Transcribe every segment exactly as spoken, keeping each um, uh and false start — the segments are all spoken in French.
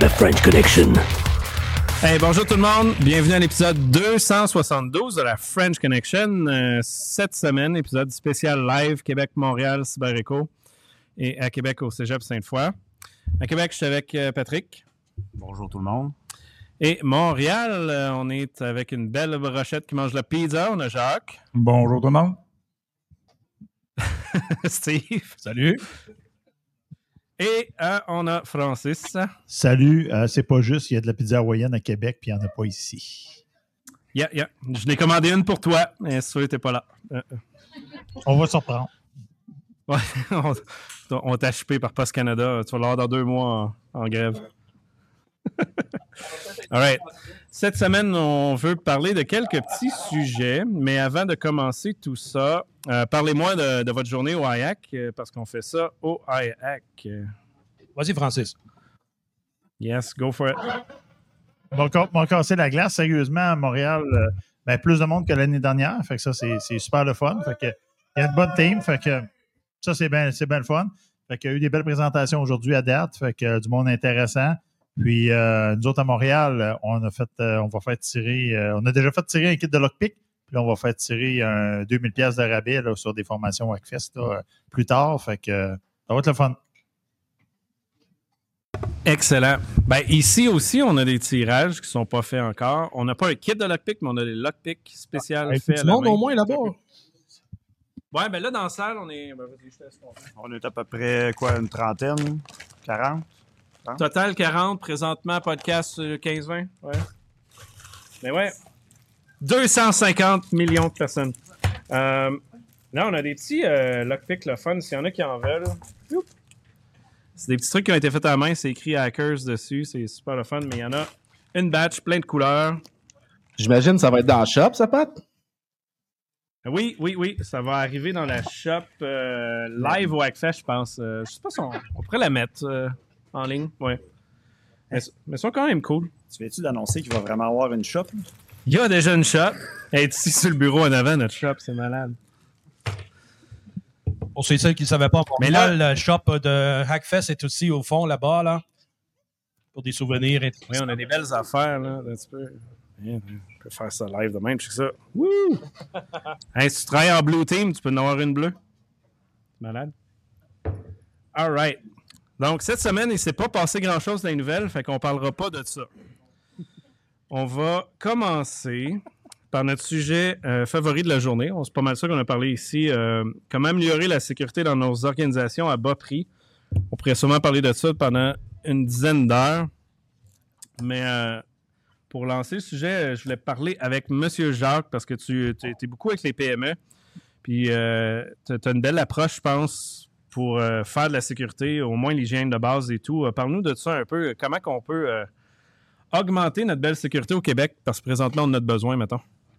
The French Connection. Hey, bonjour tout le monde. Bienvenue à l'épisode deux cent soixante-douze de la French Connection. Euh, cette semaine, épisode spécial live Québec-Montréal, Cyber-Éco et à Québec au Cégep Sainte-Foy. À Québec, je suis avec euh, Patrick. Bonjour tout le monde. Et Montréal, euh, on est avec une belle brochette qui mange la pizza. On a Jacques. Bonjour tout le monde. Steve. Salut. Et euh, on a Francis. Salut, euh, c'est pas juste, il y a de la pizza hawaïenne à Québec, puis il n'y en a pas ici. Yeah, yeah. Je l'ai commandé une pour toi, mais celui t'es pas là. Euh, On va se reprendre. Ouais, on, on t'a chipé par Post Canada. Tu vas l'avoir dans deux mois en, en grève. All right. Cette semaine, on veut parler de quelques petits sujets, mais avant de commencer tout ça, euh, parlez-moi de, de votre journée au I A C, euh, parce qu'on fait ça au I A C. Vas-y, Francis. Yes, go for it. On va, on va casser la glace, sérieusement, à Montréal. Euh, ben, plus de monde que l'année dernière, fait que ça, c'est, c'est super le fun. Fait que, il y a une bonne team, fait que ça, c'est bien c'est bien le fun. Fait qu'il y a eu des belles présentations aujourd'hui à date, fait que euh, du monde intéressant. Puis, euh, nous autres, à Montréal, on a fait, euh, on va faire tirer, euh, on a déjà fait tirer un kit de lockpick, puis là, on va faire tirer un deux mille dollars de rabais là, sur des formations Wackfest là, plus tard. Fait que euh, ça va être le fun. Excellent. Ben, ici aussi, on a des tirages qui ne sont pas faits encore. On n'a pas un kit de lockpick, mais on a des lockpicks spéciaux Ah, faits à du la monde main. au moins là-bas. Ouais, ben là, dans la salle, on est... Ben, vas-y, je te laisse compter. On est à peu près, quoi, une trentaine, quarante? Total quarante, présentement, podcast euh, quinze vingt. Ouais. Mais ouais, deux cent cinquante millions de personnes. Euh, là, on a des petits euh, lockpicks, le fun, s'il y en a qui en veulent. Youp. C'est des petits trucs qui ont été faits à la main, c'est écrit Hackers dessus, c'est super le fun, mais il y en a une batch, plein de couleurs. J'imagine que ça va être dans le shop, ça, Pat? Oui, oui, oui, ça va arriver dans la shop euh, live au Hackfest, je pense. Euh, je sais pas si on, on pourrait la mettre euh, en ligne, ouais. Mais, mais ils sont quand même cool. Tu viens-tu d'annoncer qu'il va vraiment avoir une shop? Il y a déjà une shop. Elle est ici sur le bureau en avant, notre shop, c'est malade. Pour ceux qui ne savaient pas, Mais mais là- là, le shop de Hackfest est aussi au fond, là-bas, là, pour des souvenirs Oui, intéressants. on a des belles affaires, là. Un petit peu. Yeah, on peut faire ça live demain, je sais ça. Wouh! Hey, si tu travailles en Blue Team, tu peux en avoir une bleue. Malade. All right. Donc, cette semaine, il ne s'est pas passé grand-chose dans les nouvelles, fait qu'on ne parlera pas de ça. On va commencer par notre sujet euh, favori de la journée. On c'est pas mal ça qu'on a parlé ici. Euh, comment améliorer la sécurité dans nos organisations à bas prix. On pourrait sûrement parler de ça pendant une dizaine d'heures. Mais euh, pour lancer le sujet, je voulais parler avec M. Jacques parce que tu es beaucoup avec les P M E. Puis euh, tu as une belle approche, je pense, pour euh, faire de la sécurité, au moins l'hygiène de base et tout. Euh, Parle-nous de ça un peu. Comment qu'on peut euh, augmenter notre belle sécurité au Québec? Parce que présentement, on en a besoin, mettons.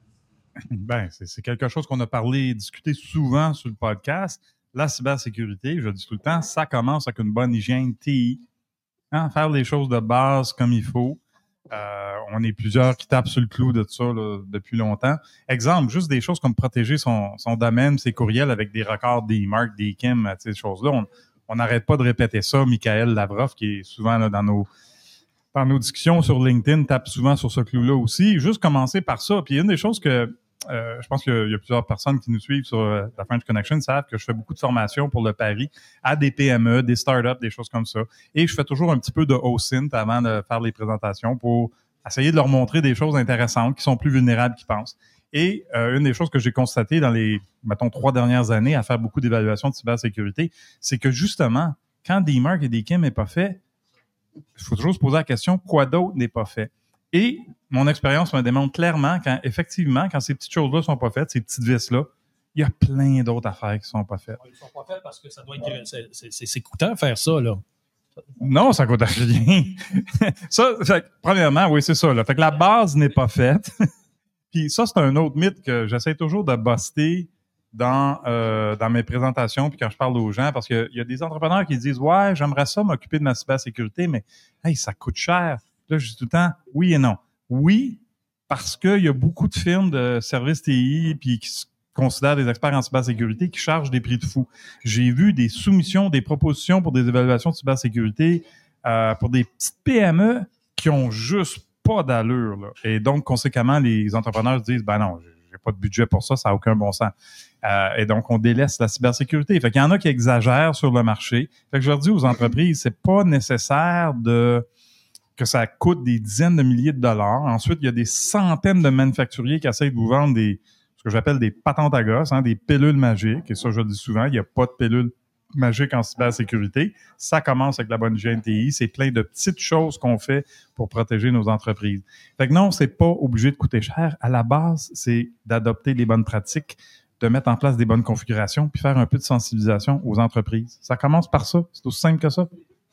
Ben, c'est, c'est quelque chose qu'on a parlé, discuté souvent sur le podcast. La cybersécurité, je le dis tout le temps, ça commence avec une bonne hygiène T I. Hein, faire les choses de base comme il faut. Euh, on est plusieurs qui tapent sur le clou de ça là, depuis longtemps. Exemple, juste des choses comme protéger son, son domaine, ses courriels avec des records, des marques, des K I M, ces choses-là. On n'arrête pas de répéter ça. Michael Lavrov, qui est souvent là, dans nos dans nos discussions sur LinkedIn, tape souvent sur ce clou-là aussi. Juste commencer par ça. Puis une des choses que Euh, je pense qu'il y a plusieurs personnes qui nous suivent sur euh, la French Connection savent que je fais beaucoup de formations pour le Paris à des P M E, des startups, des choses comme ça. Et je fais toujours un petit peu de O S I N T avant de faire les présentations pour essayer de leur montrer des choses intéressantes qui sont plus vulnérables qu'ils pensent. Et euh, une des choses que j'ai constatées dans les, mettons, trois dernières années à faire beaucoup d'évaluations de cybersécurité, c'est que justement, quand des marques et des K I M n'est pas fait, il faut toujours se poser la question, quoi d'autre n'est pas fait? Et mon expérience me démontre clairement quand, effectivement, quand ces petites choses-là sont pas faites, ces petites vis-là, il y a plein d'autres affaires qui sont pas faites. Ils sont pas faits parce que ça doit être... C'est, c'est, c'est, c'est coûtant faire ça, là. Non, ça coûte rien. ça, fait, premièrement, oui, c'est ça. Là. Fait que la base n'est pas faite. Puis ça, c'est un autre mythe que j'essaie toujours de buster dans, euh, dans mes présentations puis quand je parle aux gens, parce qu'il y a des entrepreneurs qui disent « Ouais, j'aimerais ça m'occuper de ma cybersécurité, mais hey, ça coûte cher. » Là, je dis tout le temps « Oui et non. » Oui, parce qu'il y a beaucoup de firmes de services T I puis qui se considèrent des experts en cybersécurité qui chargent des prix de fou. J'ai vu des soumissions, des propositions pour des évaluations de cybersécurité euh, pour des petites P M E qui ont juste pas d'allure. Là. Et donc, conséquemment, les entrepreneurs se disent, ben non, j'ai pas de budget pour ça, ça n'a aucun bon sens. Euh, et donc, on délaisse la cybersécurité. Fait qu'il y en a qui exagèrent sur le marché. Fait que je leur dis aux entreprises, c'est pas nécessaire de que ça coûte des dizaines de milliers de dollars. Ensuite, il y a des centaines de manufacturiers qui essayent de vous vendre des ce que j'appelle des patentes à gosse, hein, des pilules magiques. Et ça, je le dis souvent, il n'y a pas de pilule magique en cybersécurité. Ça commence avec la bonne hygiène T I. C'est plein de petites choses qu'on fait pour protéger nos entreprises. Fait que non, c'est pas obligé de coûter cher. À la base, c'est d'adopter les bonnes pratiques, de mettre en place des bonnes configurations, puis faire un peu de sensibilisation aux entreprises. Ça commence par ça. C'est aussi simple que ça.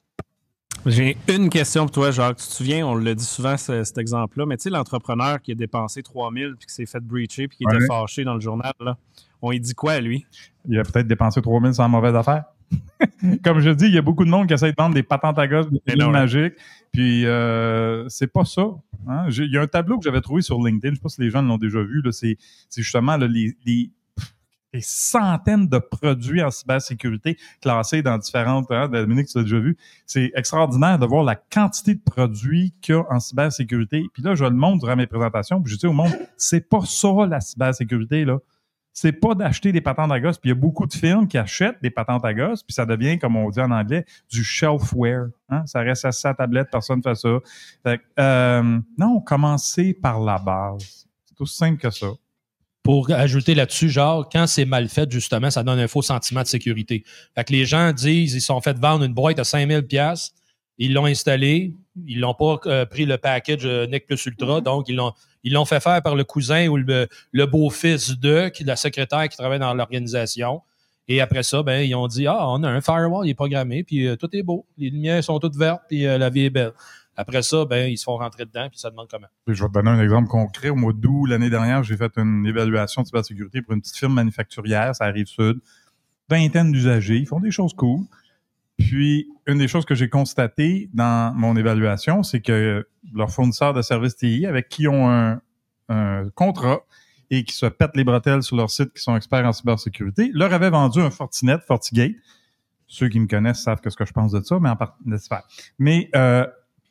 J'ai une question pour toi, Jacques. Tu te souviens, on le dit souvent, ce, cet exemple-là, mais tu sais, l'entrepreneur qui a dépensé trois mille puis qui s'est fait breacher puis qui ouais. était fâché dans le journal, là, on lui dit quoi à lui? Il a peut-être dépensé trois mille sans mauvaise affaire. Comme je dis, il y a beaucoup de monde qui essaie de vendre des patentes à gosse, des pilules magiques, puis euh, c'est pas ça. Hein? Il y a un tableau que j'avais trouvé sur LinkedIn, je sais pas si les gens l'ont déjà vu, là, c'est, c'est justement là, les... les des centaines de produits en cybersécurité classés dans différentes... Hein, Dominique, tu l'as déjà vu. C'est extraordinaire de voir la quantité de produits qu'il y a en cybersécurité. Puis là, je le montre durant mes présentations, puis je dis au monde, c'est pas ça la cybersécurité, là. C'est pas d'acheter des patentes à gosse. Puis il y a beaucoup de firmes qui achètent des patentes à gosse, puis ça devient, comme on dit en anglais, du shelfware. Hein? Ça reste à sa tablette, personne ne fait ça. Fait que, euh, non, commencez par la base. C'est aussi simple que ça. Pour ajouter là-dessus, genre, quand c'est mal fait, justement, ça donne un faux sentiment de sécurité. Fait que les gens disent, ils se sont fait vendre une boîte à cinq mille dollars, ils l'ont installée, ils l'ont pas euh, pris le package euh, N E C plus Ultra, donc ils l'ont ils l'ont fait faire par le cousin ou le, le beau-fils de, qui la secrétaire qui travaille dans l'organisation. Et après ça, ben ils ont dit, ah, on a un firewall, il est programmé, puis euh, tout est beau, les lumières sont toutes vertes, puis euh, la vie est belle. Après ça, ben ils se font rentrer dedans, puis ça demande comment. Je vais te donner un exemple concret. Au mois d'août, l'année dernière, j'ai fait une évaluation de cybersécurité pour une petite firme manufacturière, ça arrive sud. Vingtaine d'usagers, ils font des choses cool. Puis, une des choses que j'ai constatées dans mon évaluation, c'est que leurs fournisseurs de services T I, avec qui ont un, un contrat et qui se pètent les bretelles sur leur site, qui sont experts en cybersécurité, leur avaient vendu un Fortinet, Fortigate. Ceux qui me connaissent savent que ce que je pense de ça, mais en part... Mais euh,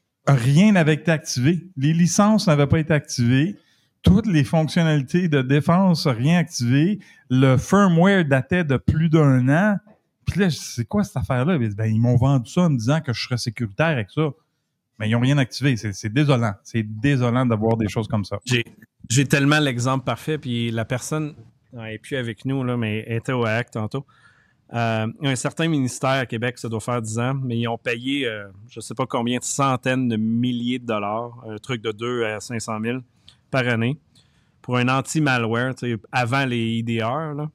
rien n'avait été activé. Les licences n'avaient pas été activées. Toutes les fonctionnalités de défense, rien activé. Le firmware datait de plus d'un an. Puis là, c'est quoi cette affaire-là? Ben, ils m'ont vendu ça en me disant que je serais sécuritaire avec ça. Mais ils n'ont rien activé. C'est, c'est désolant. C'est désolant d'avoir des choses comme ça. J'ai, j'ai tellement l'exemple parfait. Puis la personne n'est plus avec nous, là, mais elle était au A A C tantôt. Euh, un certain ministère à Québec, ça doit faire dix ans, mais ils ont payé, euh, je ne sais pas combien, de centaines de milliers de dollars, un truc de deux à cinq cent mille par année, pour un anti-malware, avant les I D R, là.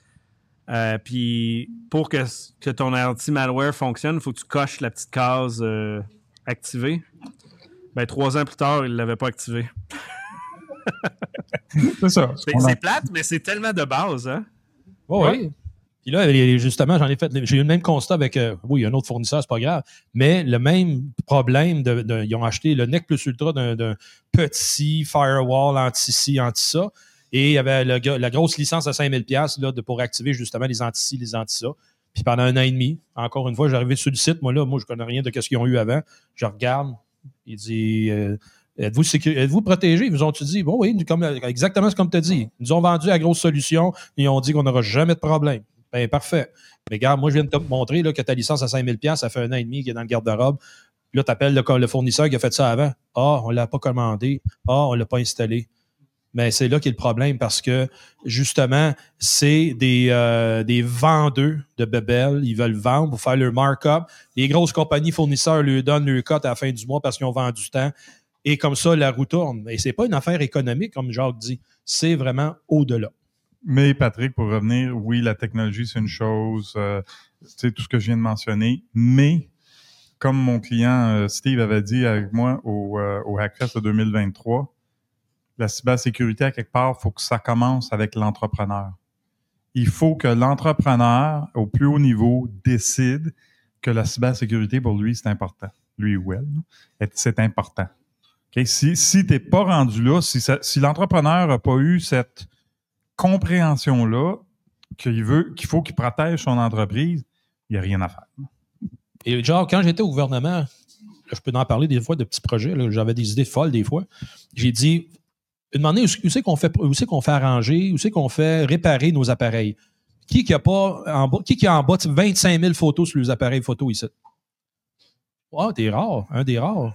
Euh, puis pour que, que ton anti-malware fonctionne, il faut que tu coches la petite case euh, activée. Ben, trois ans plus tard, il ne l'avait pas activée. C'est ça. C'est, c'est plate, mais c'est tellement de base, hein? Oh, ouais. Oui. Puis là, justement, j'en ai fait, j'ai eu le même constat avec, euh, oui, un autre fournisseur, c'est pas grave, mais le même problème, de, de, ils ont acheté le N E C plus Ultra d'un, d'un petit firewall anti-ci, anti-ça, et il y avait le, la grosse licence à cinq mille dollars là, de, pour activer justement les anti-ci, les anti-ça. Puis pendant un an et demi, encore une fois, j'arrivais sur le site, moi là, moi je connais rien de ce qu'ils ont eu avant, je regarde, il dit... Euh, Êtes-vous, sécu... Êtes-vous protégé? Ils vous ont dit, bon oui, comme, exactement ce comme tu as dit. Ils nous ont vendu la grosse solution, ils ont dit qu'on n'aura jamais de problème. Ben parfait. Mais regarde, moi, je viens de te montrer là, que ta licence à cinq mille dollars, ça fait un an et demi qu'il est dans le garde-robe. Là, tu appelles le, le fournisseur qui a fait ça avant. Ah, on ne l'a pas commandé. Ah, on ne l'a pas installé. Mais c'est là qu'est le problème parce que, justement, c'est des, euh, des vendeurs de bébelles. Ils veulent vendre pour faire leur markup. Les grosses compagnies fournisseurs lui donnent leur cote à la fin du mois parce qu'ils ont vendu du temps. Et comme ça, la roue tourne. Et c'est pas une affaire économique, comme Jacques dit. C'est vraiment au-delà. Mais Patrick, pour revenir, oui, la technologie, c'est une chose, euh, tu sais, tout ce que je viens de mentionner, mais comme mon client euh, Steve avait dit avec moi au, euh, au Hackfest de deux mille vingt-trois, la cybersécurité, à quelque part, il faut que ça commence avec l'entrepreneur. Il faut que l'entrepreneur, au plus haut niveau, décide que la cybersécurité, pour lui, c'est important. Lui ou elle, c'est important. Okay? Si, si tu n'es pas rendu là, si, ça, si l'entrepreneur n'a pas eu cette compréhension-là, qu'il veut, qu'il faut qu'il protège son entreprise, il n'y a rien à faire. Et genre, quand j'étais au gouvernement, je peux en parler des fois de petits projets, là, j'avais des idées folles des fois. J'ai dit, demandez où, où c'est qu'on fait, où c'est qu'on fait arranger, où c'est qu'on fait réparer nos appareils. Qui qui a pas en bas, qui qui a en bas de vingt-cinq mille photos sur les appareils photo ici? Wow, t'es rare, un des rares.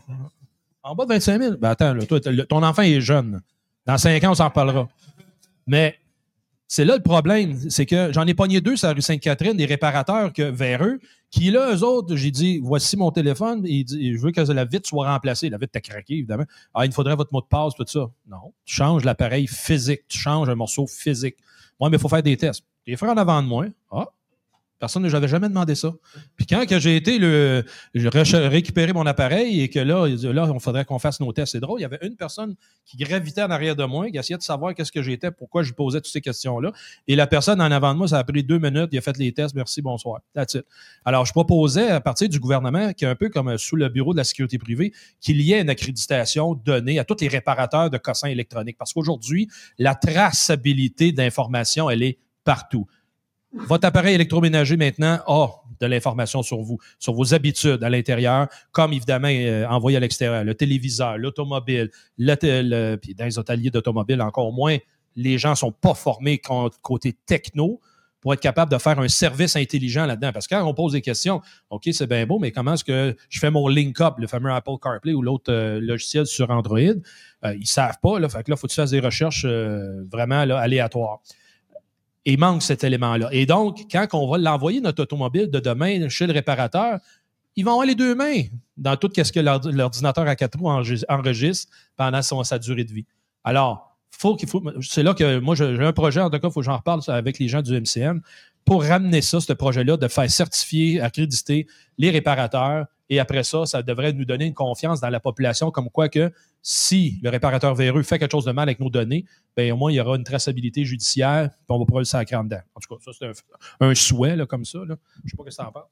En bas de vingt-cinq mille? Ben attends, là, toi, le, ton enfant est jeune. Dans cinq ans, on s'en reparlera. Mais c'est là le problème, c'est que j'en ai pogné deux sur la rue Sainte-Catherine, des réparateurs que, vers eux, qui là, eux autres, j'ai dit, voici mon téléphone, et il dit, je veux que la vitre soit remplacée. La vitre t'a craqué, évidemment. Ah, il me faudrait votre mot de passe, tout ça. Non, tu changes l'appareil physique, tu changes un morceau physique. Moi, mais il faut faire des tests. Les frères en avant de moi, ah, personne ne j'avais jamais demandé ça. Puis quand que j'ai été le j'ai récupéré mon appareil et que là, là, on faudrait qu'on fasse nos tests, c'est drôle, il y avait une personne qui gravitait en arrière de moi, qui essayait de savoir qu'est-ce que j'étais, pourquoi je posais toutes ces questions-là. Et la personne en avant de moi, ça a pris deux minutes, il a fait les tests, merci, bonsoir. That's it. Alors, je proposais à partir du gouvernement, qui est un peu comme sous le bureau de la sécurité privée, qu'il y ait une accréditation donnée à tous les réparateurs de cossins électroniques. Parce qu'aujourd'hui, la traçabilité d'informations, elle est partout. Votre appareil électroménager maintenant a de l'information sur vous, sur vos habitudes à l'intérieur, comme évidemment euh, envoyé à l'extérieur, le téléviseur, l'automobile, le, le, puis dans les hôteliers d'automobile encore moins, les gens sont pas formés côté techno pour être capable de faire un service intelligent là-dedans. Parce que quand on pose des questions, OK, c'est bien beau, mais comment est-ce que je fais mon link-up, le fameux Apple CarPlay ou l'autre euh, logiciel sur Android? Euh, ils savent pas, là, fait que là, il faut que tu fasses des recherches euh, vraiment là, aléatoires. Et il manque cet élément-là. Et donc, quand on va l'envoyer, notre automobile de demain chez le réparateur, ils vont avoir les deux mains dans tout ce que l'ordinateur à quatre roues enregistre pendant son, sa durée de vie. Alors, faut qu'il faut, c'est là que moi, j'ai un projet, en tout cas, il faut que j'en reparle avec les gens du M C M pour ramener ça, ce projet-là, de faire certifier, accréditer les réparateurs. Et après ça, ça devrait nous donner une confiance dans la population, comme quoi que si le réparateur véreux fait quelque chose de mal avec nos données, bien, au moins, il y aura une traçabilité judiciaire, puis on va pouvoir le sacrer en dedans. En tout cas, ça, c'est un, un souhait, là, comme ça. Là. Je ne sais pas ce que ça en parle.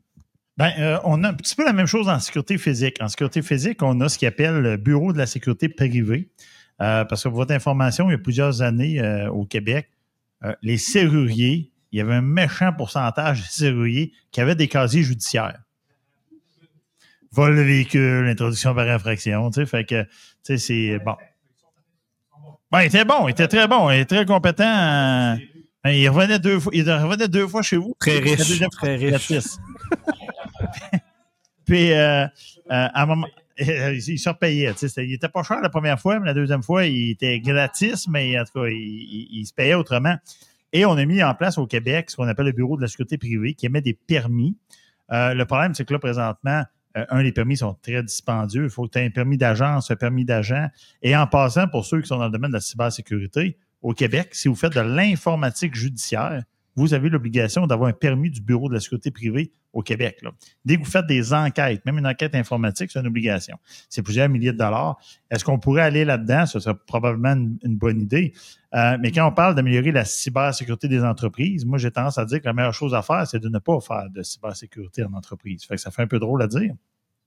Ben, euh, on a un petit peu la même chose en sécurité physique. En sécurité physique, on a ce qu'on appelle le Bureau de la sécurité privée. Euh, parce que pour votre information, il y a plusieurs années euh, au Québec, euh, les serruriers, il y avait un méchant pourcentage de serruriers qui avaient des casiers judiciaires. Vol de véhicule, introduction par infraction, tu sais, fait que, tu sais, c'est bon. Ben, il était bon, il était très bon, il était très compétent. Euh, il revenait deux fois, il revenait deux fois chez vous. Très riche, très riche. Puis, euh, euh, à un moment, il se repayait, tu sais, il était pas cher la première fois, mais la deuxième fois, il était gratis, mais en tout cas, il, il, il se payait autrement. Et on a mis en place au Québec ce qu'on appelle le Bureau de la sécurité privée qui émet des permis. Euh, le problème, c'est que là, présentement, Euh, un, les permis sont très dispendieux. Il faut que tu aies un permis d'agence, un permis d'agent. Et en passant, pour ceux qui sont dans le domaine de la cybersécurité, au Québec, si vous faites de l'informatique judiciaire, vous avez l'obligation d'avoir un permis du Bureau de la sécurité privée au Québec. Là. Dès que vous faites des enquêtes, même une enquête informatique, c'est une obligation. C'est plusieurs milliers de dollars. Est-ce qu'on pourrait aller là-dedans? Ce serait probablement une, une bonne idée. Euh, mais quand on parle d'améliorer la cybersécurité des entreprises, moi, j'ai tendance à dire que la meilleure chose à faire, c'est de ne pas faire de cybersécurité en entreprise. Fait que ça fait un peu drôle à dire.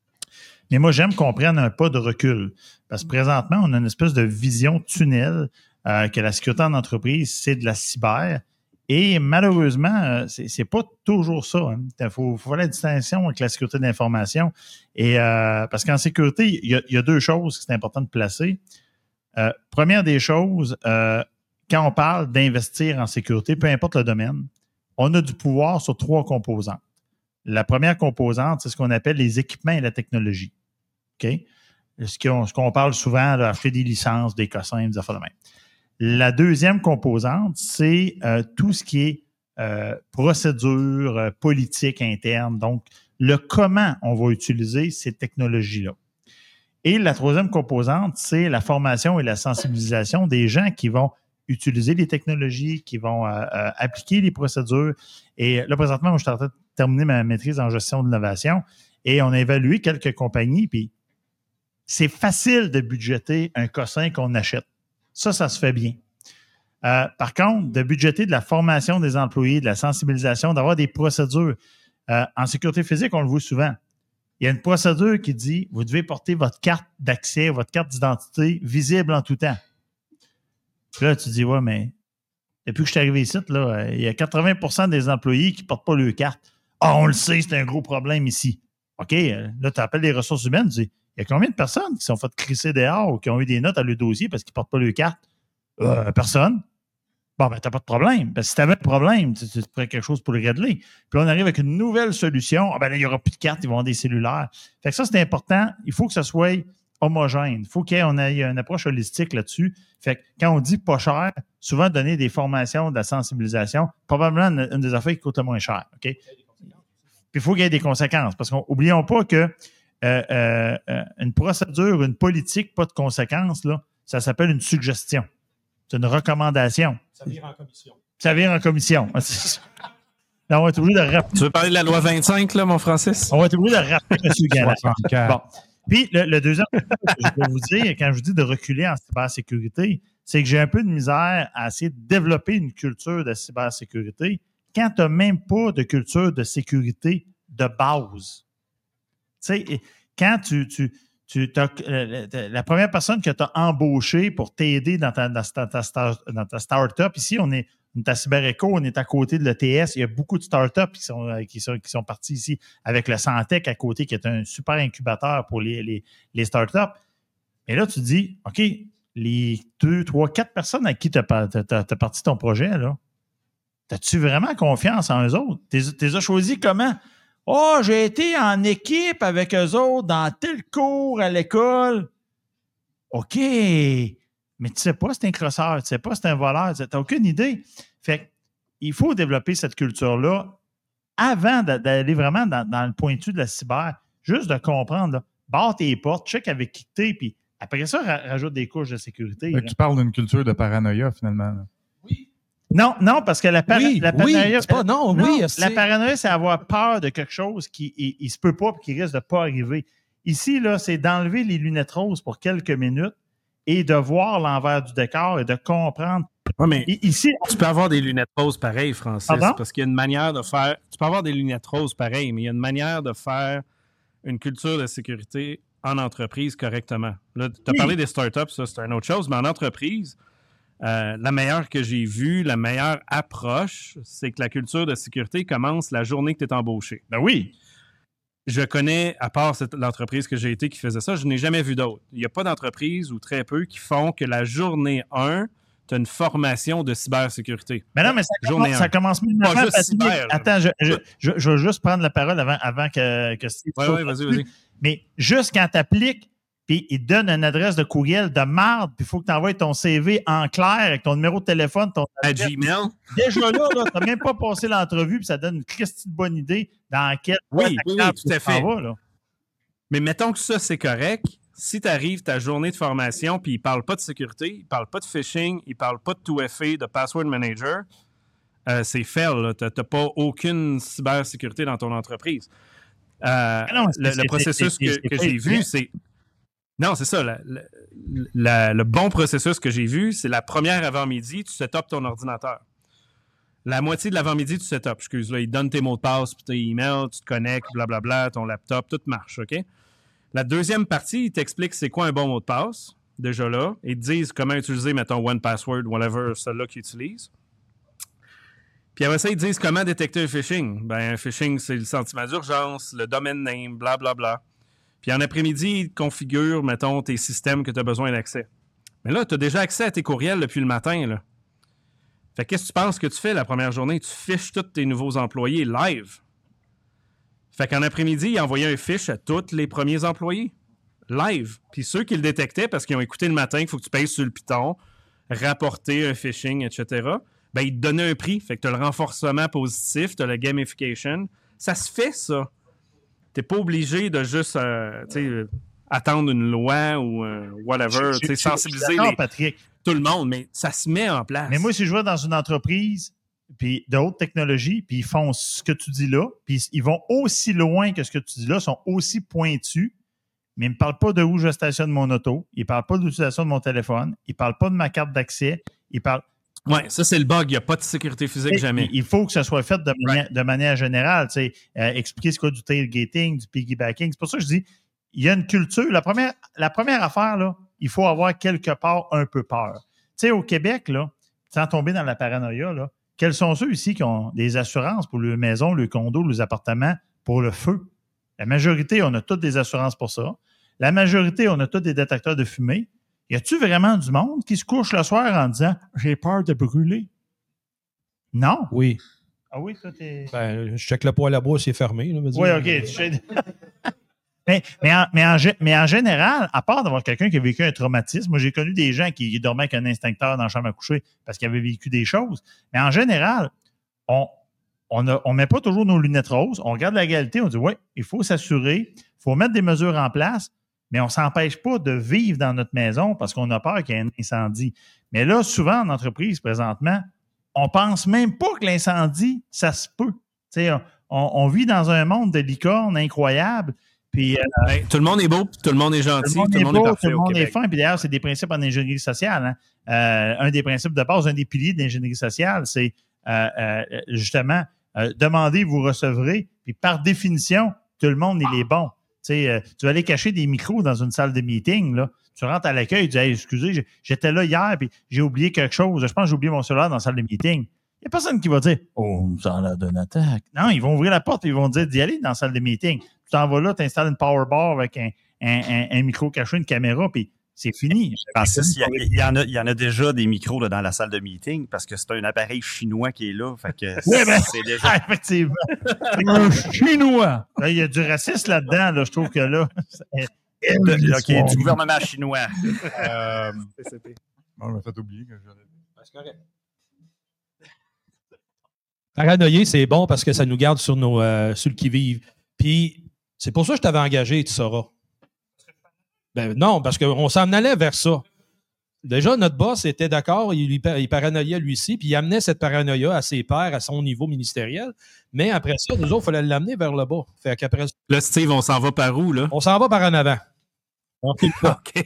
Mais moi, j'aime qu'on prenne un pas de recul. Parce que présentement, on a une espèce de vision tunnel euh, que la sécurité en entreprise, c'est de la cyber. Et malheureusement, euh, c'est, c'est pas toujours ça. Il hein. faut, faut faire la distinction avec la sécurité de l'information. Et euh, parce qu'en sécurité, il y, a, il y a deux choses que c'est important de placer. Euh, première des choses, euh, quand on parle d'investir en sécurité, peu importe le domaine, on a du pouvoir sur trois composantes. La première composante, c'est ce qu'on appelle les équipements et la technologie. OK? Ce qu'on, ce qu'on parle souvent, d'acheter des licences, des cossins, des affaires de même. La deuxième composante, c'est euh, tout ce qui est euh, procédure euh, politique interne, donc le comment on va utiliser ces technologies-là. Et la troisième composante, c'est la formation et la sensibilisation des gens qui vont utiliser les technologies, qui vont euh, euh, appliquer les procédures. Et là, présentement, moi, je suis en train de terminer ma maîtrise en gestion de l'innovation et on a évalué quelques compagnies, puis c'est facile de budgéter un cossin qu'on achète. Ça, ça se fait bien. Euh, par contre, de budgéter de la formation des employés, de la sensibilisation, d'avoir des procédures. Euh, en sécurité physique, on le voit souvent. Il y a une procédure qui dit vous devez porter votre carte d'accès, votre carte d'identité visible en tout temps. Puis là, tu dis ouais, mais depuis que je suis arrivé ici, là, il y a quatre-vingts pour cent des employés qui ne portent pas leur carte. Ah, on le sait, c'est un gros problème ici. OK, là, tu appelles les ressources humaines, tu dis, il y a combien de personnes qui sont faites crisser dehors ou qui ont eu des notes à leur dossier parce qu'ils ne portent pas leur carte? Euh, personne. Bon, ben, tu n'as pas de problème. Ben, si tu avais un problème, tu, tu ferais quelque chose pour le régler. Puis là, on arrive avec une nouvelle solution. Ah, ben là, il n'y aura plus de cartes, ils vont avoir des cellulaires. Fait que ça, c'est important. Il faut que ça soit homogène. Il faut qu'on ait une approche holistique là-dessus. Fait que quand on dit pas cher, souvent donner des formations de la sensibilisation, probablement une, une des affaires qui coûte le moins cher. OK? Puis il faut qu'il y ait des conséquences. Parce qu'oublions pas que euh, euh, une procédure, une politique, pas de conséquences, là, ça s'appelle une suggestion. C'est une recommandation. Ça vire en commission. Ça vire en commission. Là, on va être obligé de rappeler. Tu veux parler de la loi vingt-cinq, là, mon Francis? On va être obligé de rappeler M. Galland. soixante-quatre. Bon. Puis, le, le deuxième truc que je vais vous dire, quand je vous dis de reculer en cybersécurité, c'est que j'ai un peu de misère à essayer de développer une culture de cybersécurité quand tu n'as même pas de culture de sécurité de base. Tu sais, quand tu... tu Tu, euh, la première personne que tu as embauchée pour t'aider dans ta, dans ta, ta, dans ta start-up, ici, on est, on est à CyberEcho, on est à côté de l'E T S. Il y a beaucoup de start-up qui sont, qui sont, qui sont partis ici avec le Santec à côté, qui est un super incubateur pour les, les, les start-up. Et là, tu te dis, OK, les deux, trois, quatre personnes à qui tu as parti ton projet, là, as-tu vraiment confiance en eux autres? Tu les as choisis comment? Oh, j'ai été en équipe avec eux autres dans tel cours à l'école. OK. Mais tu sais pas c'est un crosseur, tu sais pas c'est un voleur, tu n'as aucune idée. Fait qu'il faut développer cette culture-là avant d'aller vraiment dans, dans le pointu de la cyber, juste de comprendre, là, barre tes portes, check avec qui t'es, puis après ça, rajoute des couches de sécurité. Tu parles d'une culture de paranoïa, finalement. Là. Non, non, parce que la, para oui, la paranoïa, oui, pas, non, non, oui, la paranoïa, c'est avoir peur de quelque chose qui il, il se peut pas et qui risque de pas arriver. Ici, là, c'est d'enlever les lunettes roses pour quelques minutes et de voir l'envers du décor et de comprendre. Ouais, mais I ici, tu peux avoir des lunettes roses pareilles, Francis, Pardon? parce qu'il y a une manière de faire. Tu peux avoir des lunettes roses pareilles, mais il y a une manière de faire une culture de sécurité en entreprise correctement. Là, tu as oui. parlé des startups, ça, c'est une autre chose, mais en entreprise, Euh, la meilleure que j'ai vue, la meilleure approche, c'est que la culture de sécurité commence la journée que tu es embauché. Ben oui. Je connais, à part l'entreprise que j'ai été qui faisait ça, je n'ai jamais vu d'autres. Il n'y a pas d'entreprise ou très peu qui font que la journée un, tu as une formation de cybersécurité. Mais non, mais ça, commence, ça commence même pas avant, juste cyber. Attends, je, je, je, je vais juste prendre la parole avant, avant que, que Steve. Oui, oui, vas-y, vas-y. Mais juste quand tu appliques, puis il te donne une adresse de courriel de marde, puis il faut que tu envoies ton C V en clair avec ton numéro de téléphone, ton à Gmail. Déjà là, là tu n'as même pas passé l'entrevue, puis ça donne une Christie de bonne idée dans quelle. Oui, oui, oui, tout à fait. Va, là. Mais mettons que ça, c'est correct. Si tu arrives ta journée de formation, puis il ne parle pas de sécurité, il ne parle pas de phishing, il ne parle pas de deux F A, de password manager, euh, c'est fail. Tu n'as pas aucune cybersécurité dans ton entreprise. Euh, non, le, le processus que, que j'ai vu, c'est. Non, c'est ça. La, la, la, le bon processus que j'ai vu, c'est la première avant-midi, tu set up ton ordinateur. La moitié de l'avant-midi, tu set up. Excuse, là, il donne tes mots de passe, puis tes emails, tu te connectes, blablabla, ton laptop, tout marche, OK? La deuxième partie, il t'explique c'est quoi un bon mot de passe, déjà là. Ils te disent comment utiliser, mettons, one password, whatever, celle-là qu'ils utilisent. Puis après ça, ils te disent comment détecter un phishing. Ben, un phishing, c'est le sentiment d'urgence, le domain name, blablabla. Puis en après-midi, il configure, mettons, tes systèmes que tu as besoin d'accès. Mais là, tu as déjà accès à tes courriels depuis le matin, là. Fait qu'est-ce que tu penses que tu fais la première journée? Tu fiches tous tes nouveaux employés live. Fait qu'en après-midi, il envoyait un fiche à tous les premiers employés. Live. Puis ceux qui le détectaient, parce qu'ils ont écouté le matin qu'il faut que tu payes sur le Python, rapporter un phishing, et cetera, ben, ils te donnaient un prix. Fait que tu as le renforcement positif, tu as la gamification. Ça se fait, ça. T'es pas obligé de juste euh, euh, attendre une loi ou euh, whatever, je, je, sensibiliser les, Patrick. tout le monde, mais ça se met en place. Mais moi, si je vais dans une entreprise puis de haute technologie, puis ils font ce que tu dis là, puis ils vont aussi loin que ce que tu dis là, sont aussi pointus, mais ils ne me parlent pas de où je stationne mon auto, ils ne parlent pas de l'utilisation de mon téléphone, ils ne parlent pas de ma carte d'accès, ils parlent... Oui, ça, c'est le bug. Il n'y a pas de sécurité physique, jamais. Il faut que ça soit fait de, manière, right. de manière générale. Tu sais, euh, expliquer ce qu'est du tailgating, du piggybacking. C'est pour ça que je dis, il y a une culture. La première, la première affaire, là, il faut avoir quelque part un peu peur. Tu sais, au Québec, là, sans tomber dans la paranoïa, là, quels sont ceux ici qui ont des assurances pour leur maison, leur condo, leurs appartements, pour le feu? La majorité, on a toutes des assurances pour ça. La majorité, on a tous des détecteurs de fumée. Y a-tu vraiment du monde qui se couche le soir en disant « J'ai peur de brûler ». Non. Oui. Ah oui, toi, t'es... Ben, je check le poêle à bois, c'est fermé. Là, oui, OK. mais, mais, en, mais, en, mais en général, à part d'avoir quelqu'un qui a vécu un traumatisme, moi, j'ai connu des gens qui dormaient avec un instincteur dans la chambre à coucher parce qu'ils avaient vécu des choses. Mais en général, on on ne on met pas toujours nos lunettes roses. On regarde la réalité, on dit « Oui, il faut s'assurer, il faut mettre des mesures en place ». Mais on ne s'empêche pas de vivre dans notre maison parce qu'on a peur qu'il y ait un incendie. Mais là, souvent, en entreprise, présentement, on ne pense même pas que l'incendie, ça se peut. On, on vit dans un monde de licornes incroyable. Puis, euh, ben, tout le monde est beau, tout le monde est gentil, tout le monde est, beau, est parfait. Tout le monde au est Québec. fin. Puis d'ailleurs, c'est des principes en ingénierie sociale. Hein. Euh, un des principes de base, un des piliers de l'ingénierie sociale, c'est euh, euh, justement euh, demandez, vous recevrez. Puis par définition, tout le monde, il est bon. Euh, tu vas aller cacher des micros dans une salle de meeting. Là. Tu rentres à l'accueil, tu dis hey, excusez, j'étais là hier puis j'ai oublié quelque chose. Je pense que j'ai oublié mon cellulaire dans la salle de meeting. Il n'y a personne qui va dire oh, ça a l'air d'une attaque. Non, ils vont ouvrir la porte et ils vont dire d'y aller dans la salle de meeting. Tu t'en vas là, tu installes une power bar avec un, un, un, un micro caché, une caméra, puis c'est fini. Francis, il y, a, il, y en a, il y en a déjà des micros là, dans la salle de meeting parce que c'est un appareil chinois qui est là. Fait que oui, ben, c'est déjà... effectivement. Un Chinois! Là, il y a du racisme là-dedans, là, je trouve que là. De, OK, du gouvernement chinois. euh, bon, on m'a fait oublier que j'allais. C'est correct. Paranoïer, c'est bon parce que ça nous garde sur, nos, euh, sur le qui-vive. Puis, c'est pour ça que je t'avais engagé, tu sauras. Ben non, parce qu'on s'en allait vers ça. Déjà, notre boss était d'accord, il, il paranoïait lui aussi, puis il amenait cette paranoïa à ses pairs, à son niveau ministériel. Mais après ça, nous autres, il fallait l'amener vers le bas. Fait qu'après ça, là, Steve, on s'en va par où, là? On s'en va par en avant. On file pas. OK.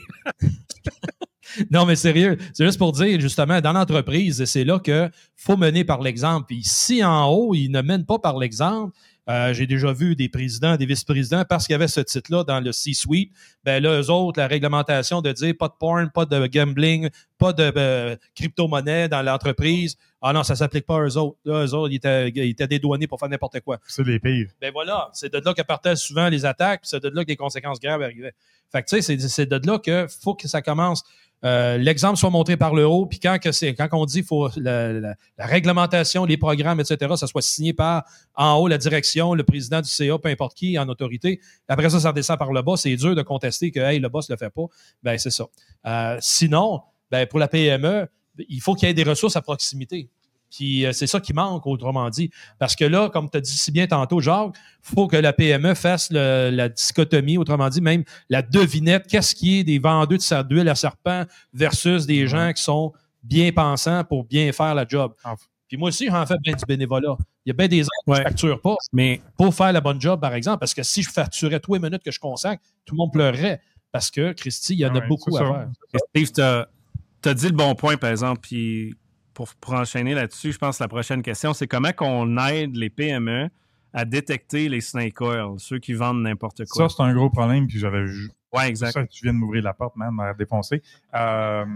Non, mais sérieux, c'est juste pour dire, justement, dans l'entreprise, c'est là qu'il faut mener par l'exemple. Puis si en haut, ils ne mènent pas par l'exemple, euh, j'ai déjà vu des présidents, des vice-présidents, parce qu'il y avait ce titre-là dans le C-suite, ben là, eux autres, la réglementation de dire pas de porn, pas de gambling, pas de euh, crypto-monnaie dans l'entreprise, ah non, ça ne s'applique pas à eux autres. Là, eux autres, ils étaient, ils étaient dédouanés pour faire n'importe quoi. C'est les pires. Ben voilà, c'est de là que partaient souvent les attaques, puis c'est de là que les conséquences graves arrivaient. Fait que tu sais, c'est, c'est de là que faut que ça commence. Euh, l'exemple soit montré par le haut, puis quand que c'est, quand on dit faut la, la, la réglementation, les programmes, et cetera, ça soit signé par en haut la direction, le président du C A, peu importe qui, en autorité. Après ça, ça redescend par le bas. C'est dur de contester que hey, le boss le fait pas. Ben c'est ça. Euh, sinon, ben pour la P M E, il faut qu'il y ait des ressources à proximité. Puis euh, c'est ça qui manque, autrement dit. Parce que là, comme tu as dit si bien tantôt, Jacques, il faut que la P M E fasse le, la dichotomie, autrement dit, même la devinette, qu'est-ce qui est des vendeurs de d'huile à serpent versus des gens qui sont bien pensants pour bien faire la job. Puis moi aussi, j'en fais bien du bénévolat. Il y a bien des gens qui ne Ouais. facturent pas Mais pour faire la bonne job, par exemple. Parce que si je facturais tous les minutes que je consacre, tout le monde pleurerait. Parce que, Christy, il y en Ah a ouais, beaucoup c'est à ça. faire. Steve, tu as dit le bon point, par exemple, puis pour, pour enchaîner là-dessus, je pense que la prochaine question, c'est comment qu'on aide les P M E à détecter les snake oil, ceux qui vendent n'importe quoi. Ça, c'est un gros problème, puis j'avais... Ouais, exact. Ça, tu viens de m'ouvrir la porte, man, m'a défoncé. Euh,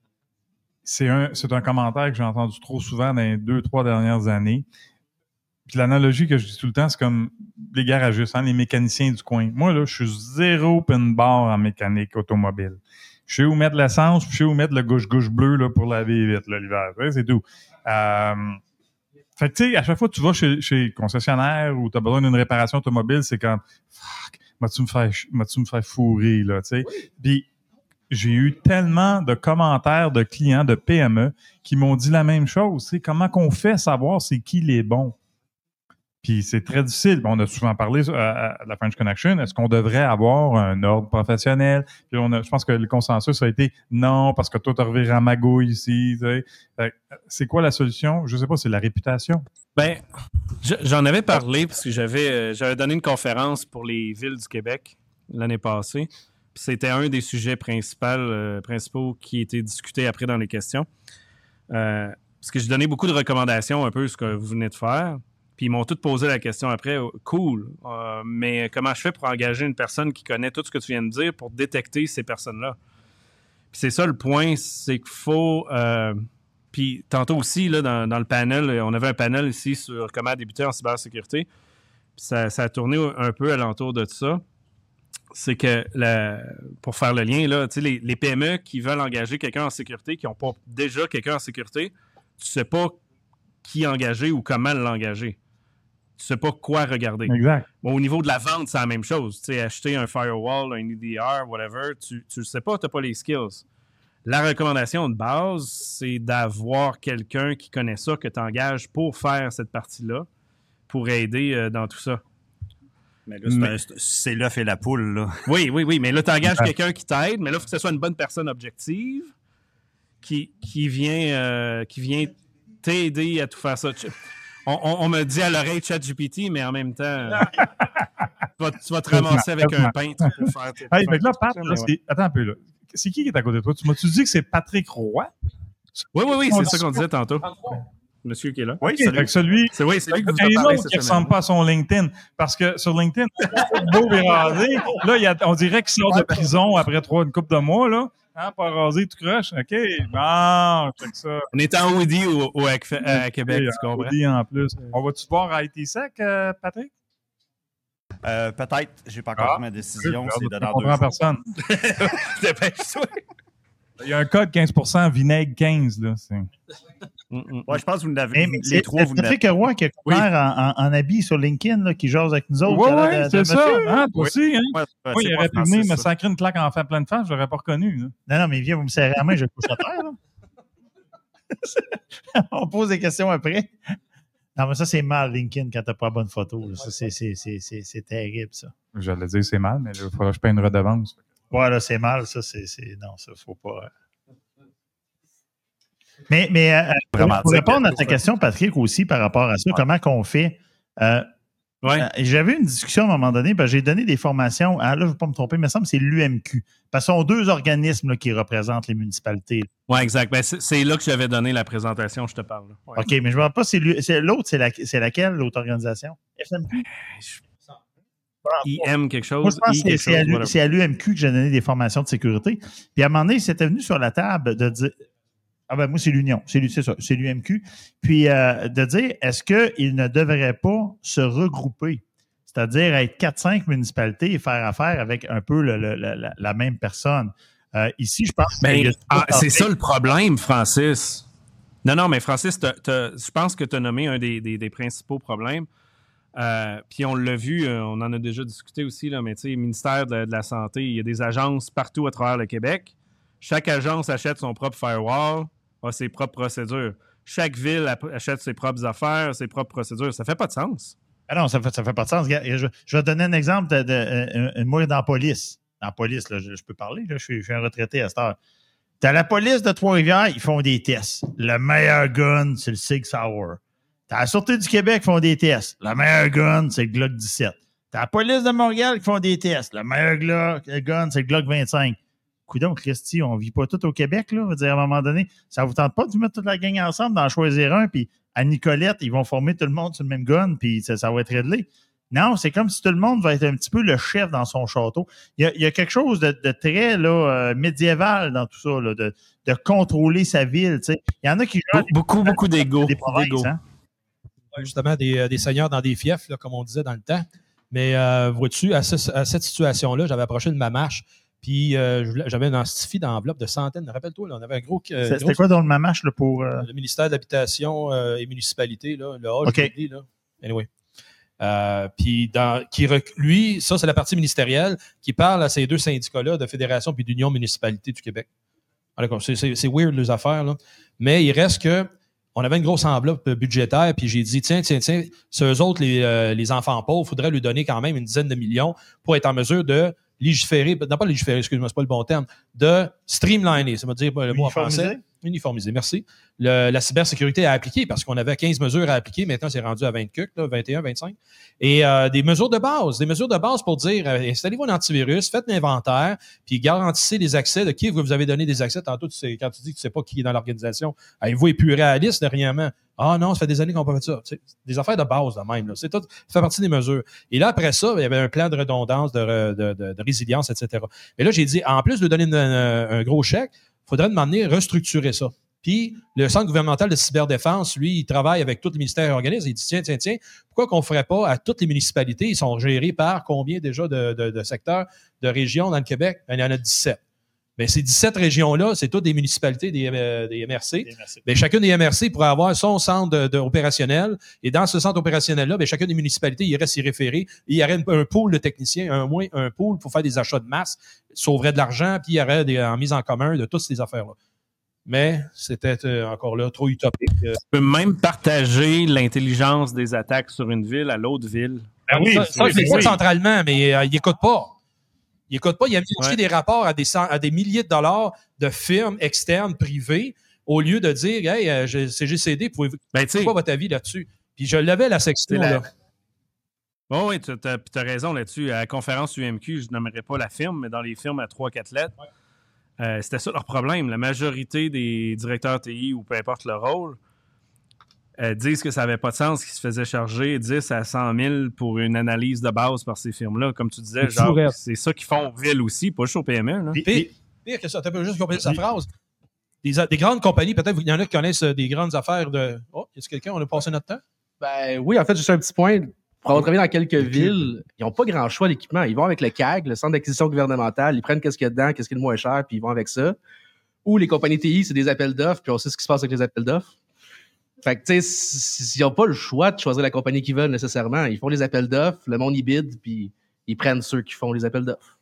c'est, un, c'est un commentaire que j'ai entendu trop souvent dans les deux, trois dernières années. Puis l'analogie que je dis tout le temps, c'est comme les garagistes, hein, les mécaniciens du coin. Moi, là, je suis zéro pin bar en mécanique automobile. Je sais où mettre l'essence, puis je sais où mettre le gauche-gauche bleu là, pour laver vite là, l'hiver. Ouais, c'est tout. Euh, fait que, tu sais, à chaque fois que tu vas chez, chez le concessionnaire ou tu as besoin d'une réparation automobile, c'est comme fuck, m'as-tu me faire, m'as-tu me faire fourrer, là, tu sais. Puis j'ai eu tellement de commentaires de clients de P M E qui m'ont dit la même chose. C'est comment qu'on fait savoir c'est qui les bons? Puis c'est très difficile. On a souvent parlé à la French Connection. Est-ce qu'on devrait avoir un ordre professionnel? Puis on a, je pense que le consensus a été non, parce que toi, tu as reviré à magouille ici. Tu sais. C'est quoi la solution? Je sais pas, c'est la réputation. Ben, j'en avais parlé parce que j'avais, euh, j'avais donné une conférence pour les villes du Québec l'année passée. Puis c'était un des sujets principaux, euh, principaux qui était discuté après dans les questions. Euh, parce que j'ai donné beaucoup de recommandations, un peu ce que vous venez de faire. Puis ils m'ont tous posé la question après, cool, euh, mais comment je fais pour engager une personne qui connaît tout ce que tu viens de dire pour détecter ces personnes-là? Puis c'est ça le point, c'est qu'il faut... Euh, puis tantôt aussi, là, dans, dans le panel, on avait un panel ici sur comment débuter en cybersécurité. ça, ça a tourné un peu alentour de ça. C'est que, la, pour faire le lien, là, les, les P M E qui veulent engager quelqu'un en sécurité, qui n'ont pas déjà quelqu'un en sécurité, tu ne sais pas qui engager ou comment l'engager. Tu ne sais pas quoi regarder. Exact. Bon, au niveau de la vente, c'est la même chose. Tu sais, acheter un firewall, un E D R, whatever, tu ne le sais pas, tu n'as pas les skills. La recommandation de base, c'est d'avoir quelqu'un qui connaît ça, que tu engages pour faire cette partie-là, pour aider euh, dans tout ça. Mais là, c'est, mais... Un, c'est l'œuf et la poule, là. Oui, oui, oui, mais là, tu engages quelqu'un qui t'aide, mais là, il faut que ce soit une bonne personne objective qui, qui, vient, euh, qui vient t'aider à tout faire ça. On, on, on me dit à l'oreille ChatGPT, mais en même temps, tu, vas, tu vas te ramasser avec un peintre pour faire... Tes, hey, mais là, Pat, là, c'est... attends un peu, là. C'est qui qui est à côté de toi? Tu m'as-tu dit que c'est Patrick Roy? Oui, oui, oui, c'est ça qu'on disait tantôt. Monsieur qui est là. Oui, c'est celui. C'est, oui, c'est lui que vous avez avez parlé. Qui ne ressemble pas à son LinkedIn. Parce que sur LinkedIn, c'est beau et rasé. Là, il y a, on dirait qu'il sort de prison après trois, une couple de mois, là. Hein, pas rasé, tout croche. OK. Bon, check ça. On est en Woody au, au, à Québec, oui, tu comprends? Woody en plus. On va-tu voir à I T S E C, euh, Patrick? Euh, peut-être. J'ai pas encore ah, pris ma décision. C'est de dans deux jours. Personne. Dépêche-toi. Il y a un code quinze pour cent vinaigre quinze, là. C'est... Ouais, je pense que vous l'avez. Mais, les trois, vous l'avez. Patrick Roy qui a oui. en, en, en habit sur LinkedIn, là, qui jase avec nous autres. Oui, oui, de, c'est de ça. Hein, toi oui. aussi, hein? Ouais, ouais, oui, il aurait pu venir me sacrer une claque en faire plein de face, je l'aurais pas reconnu. Là. Non, non, mais viens, vous me serrez la main, je couche à terre. Là. On pose des questions après. Non, mais ça, c'est mal, LinkedIn, quand t'as pas la bonne photo. Ça, c'est, c'est, c'est, c'est, c'est terrible, ça. J'allais dire c'est mal, mais il faudra que je paye une redevance. Ouais, là, c'est mal, ça, c'est... c'est... Non, ça, faut pas... Mais, mais euh, pour répondre à ta question, Patrick, aussi, par rapport à ça, ouais. Comment qu'on fait... Euh, ouais. euh, j'avais une discussion à un moment donné, ben, j'ai donné des formations, à, là, je ne vais pas me tromper, mais il me semble que c'est l'U M Q. Parce que ce sont deux organismes là, qui représentent les municipalités. Oui, exact. Ben, c'est, c'est là que j'avais donné la présentation, je te parle. Ouais. OK, mais je ne me rappelle pas, c'est, c'est l'autre, c'est, la, c'est laquelle, l'autre organisation? F M Q? I M quelque chose. Moi, je pense I que c'est, c'est, chose, à, c'est à l'U M Q que j'ai donné des formations de sécurité. Puis à un moment donné, c'était venu sur la table de dire... Ah ben moi, c'est l'Union. C'est, c'est ça, c'est l'U M Q. Puis euh, de dire, est-ce qu'ils ne devraient pas se regrouper? C'est-à-dire être quatre cinq municipalités et faire affaire avec un peu le, le, la, la même personne. Euh, ici, je pense ben, que... Ah, c'est ça le problème, Francis. Non, non, mais Francis, t'as, t'as, je pense que tu as nommé un des, des, des principaux problèmes. Euh, puis on l'a vu, euh, on en a déjà discuté aussi, là, mais tu sais, le ministère de, de la Santé, il y a des agences partout à travers le Québec. Chaque agence achète son propre firewall, a ses propres procédures. Chaque ville achète ses propres affaires, ses propres procédures. Ça fait pas de sens. Ah non, ça fait, ça fait pas de sens. Je, je vais te donner un exemple de, de, de, de moi dans la police. Dans la police, là, je, je peux parler, là, je, suis, je suis un retraité à cette heure. T'as la police de Trois-Rivières, ils font des tests. Le meilleur gun, c'est le Sig Sauer. T'as la Sûreté du Québec, ils font des tests. Le meilleur gun, c'est le Glock dix-sept. T'as la police de Montréal qui font des tests. Le meilleur Glock, le gun, c'est le Glock vingt-cinq. Coudonc, Christy, on vit pas tout au Québec, là. Je veux dire, à un moment donné, ça vous tente pas de mettre toute la gang ensemble, d'en choisir un, puis à Nicolette, ils vont former tout le monde sur le même gun, puis ça, ça va être réglé. Non, c'est comme si tout le monde va être un petit peu le chef dans son château. Il y a, il y a quelque chose de, de très là, euh, médiéval dans tout ça, là, de, de contrôler sa ville. Tu sais. Il y en a qui... Be- beaucoup, des, beaucoup d'ego. Des provinces, d'ego. hein? Justement, des, des seigneurs dans des fiefs, là, comme on disait dans le temps. Mais euh, vois-tu, à, ce, à cette situation-là, j'avais approché de ma marche, puis euh, j'avais une anstifi d'enveloppe de centaines. Rappelle-toi, là, on avait un gros... Euh, C'était gros, quoi dans le mamache là, pour... Euh... Le ministère de l'Habitation euh, et Municipalité, là, le H, okay. là. Anyway. Euh, puis dans, qui rec- lui, ça, c'est la partie ministérielle qui parle à ces deux syndicats-là de Fédération puis d'Union Municipalité du Québec. Alors, c'est, c'est, c'est weird, les affaires, là. Mais il reste que on avait une grosse enveloppe budgétaire, puis j'ai dit, tiens, tiens, tiens, ceux autres, les, euh, les enfants pauvres, il faudrait lui donner quand même une dizaine de millions pour être en mesure de légiférer, non pas légiférer, excuse-moi, c'est pas le bon terme, de streamliner, ça veut dire le mot en français. Uniformiser, merci. Le, la cybersécurité à appliquer, parce qu'on avait quinze mesures à appliquer, maintenant c'est rendu à vingt cucs, là, vingt et un, vingt-cinq. Et euh, des mesures de base, des mesures de base pour dire, euh, installez-vous un antivirus, faites l'inventaire, puis garantissez les accès de qui vous avez donné des accès. Tantôt, tu sais, quand tu dis que tu sais pas qui est dans l'organisation, avez-vous épuré à la liste dernièrement? Ah non, ça fait des années qu'on n'a pas fait ça. Tu sais, des affaires de base, là même. Là. C'est tout, ça fait partie des mesures. Et là, après ça, il y avait un plan de redondance, de, de, de, de résilience, et cetera. Et là, j'ai dit, en plus de donner une, un, un gros chèque, il faudrait demander restructurer ça. Puis le Centre gouvernemental de cyberdéfense, lui, il travaille avec tous les ministères et organismes. Il dit, tiens, tiens, tiens, pourquoi qu'on ne ferait pas à toutes les municipalités? Ils sont gérés par combien déjà de, de, de secteurs, de régions dans le Québec? Ben, il y en a dix-sept. Bien, ces dix-sept régions-là, c'est toutes des municipalités, des, euh, des M R C. Bien, chacune des M R C pourrait avoir son centre de, de opérationnel. Et dans ce centre opérationnel-là, bien, chacune des municipalités irait s'y référer. Et il y aurait un, un pool de techniciens, un moins un pool pour faire des achats de masse, sauverait de l'argent, puis il y aurait des en mise en commun de toutes ces affaires-là. Mais c'était euh, encore là trop utopique. Tu peux même partager l'intelligence des attaques sur une ville à l'autre ville. Ben oui, ça, ça, je l'ai oui. fait centralement, mais euh, il n'écoute pas. Il n'écoute pas. Il a mis aussi Ouais. des rapports à des, cent- à des milliers de dollars de firmes externes, privées, au lieu de dire, hey, euh, je- C G C D, pouvez-vous Ben, tu sais, c'est quoi votre avis là-dessus? Puis je l'avais la section, C'est la- là. oh, oui, tu as, raison là-dessus. À la conférence U M Q, je nommerai pas la firme, mais dans les firmes à trois quatre lettres, euh, c'était ça leur problème. La majorité des directeurs T I, ou peu importe le rôle, euh, disent que ça n'avait pas de sens qu'ils se faisaient charger dix à cent mille pour une analyse de base par ces firmes-là. Comme tu disais, C'est fou, genre, raide. c'est ça qu'ils font aux villes aussi, pas juste aux P M E. Là. Puis- Pire, puis- pire que ça, tu peux juste compléter sa phrase. Des, a- des grandes compagnies, peut-être il y en a qui connaissent euh, des grandes affaires de. Oh, y a quelqu'un, on a passé notre temps? Ben oui, en fait, juste un petit point. Pour avoir travaillé dans quelques villes, ils n'ont pas grand choix d'équipement. Ils vont avec le C A G, le Centre d'acquisition gouvernementale, ils prennent qu'est-ce qu'il y a dedans, qu'est-ce qui est le moins cher, puis ils vont avec ça. Ou les compagnies T I, c'est des appels d'offres, puis on sait ce qui se passe avec les appels d'offres. Fait que, tu sais, ils n'ont pas le choix de choisir la compagnie qu'ils veulent nécessairement. Ils font les appels d'offres, le monde y bide, puis ils prennent ceux qui font les appels d'offres.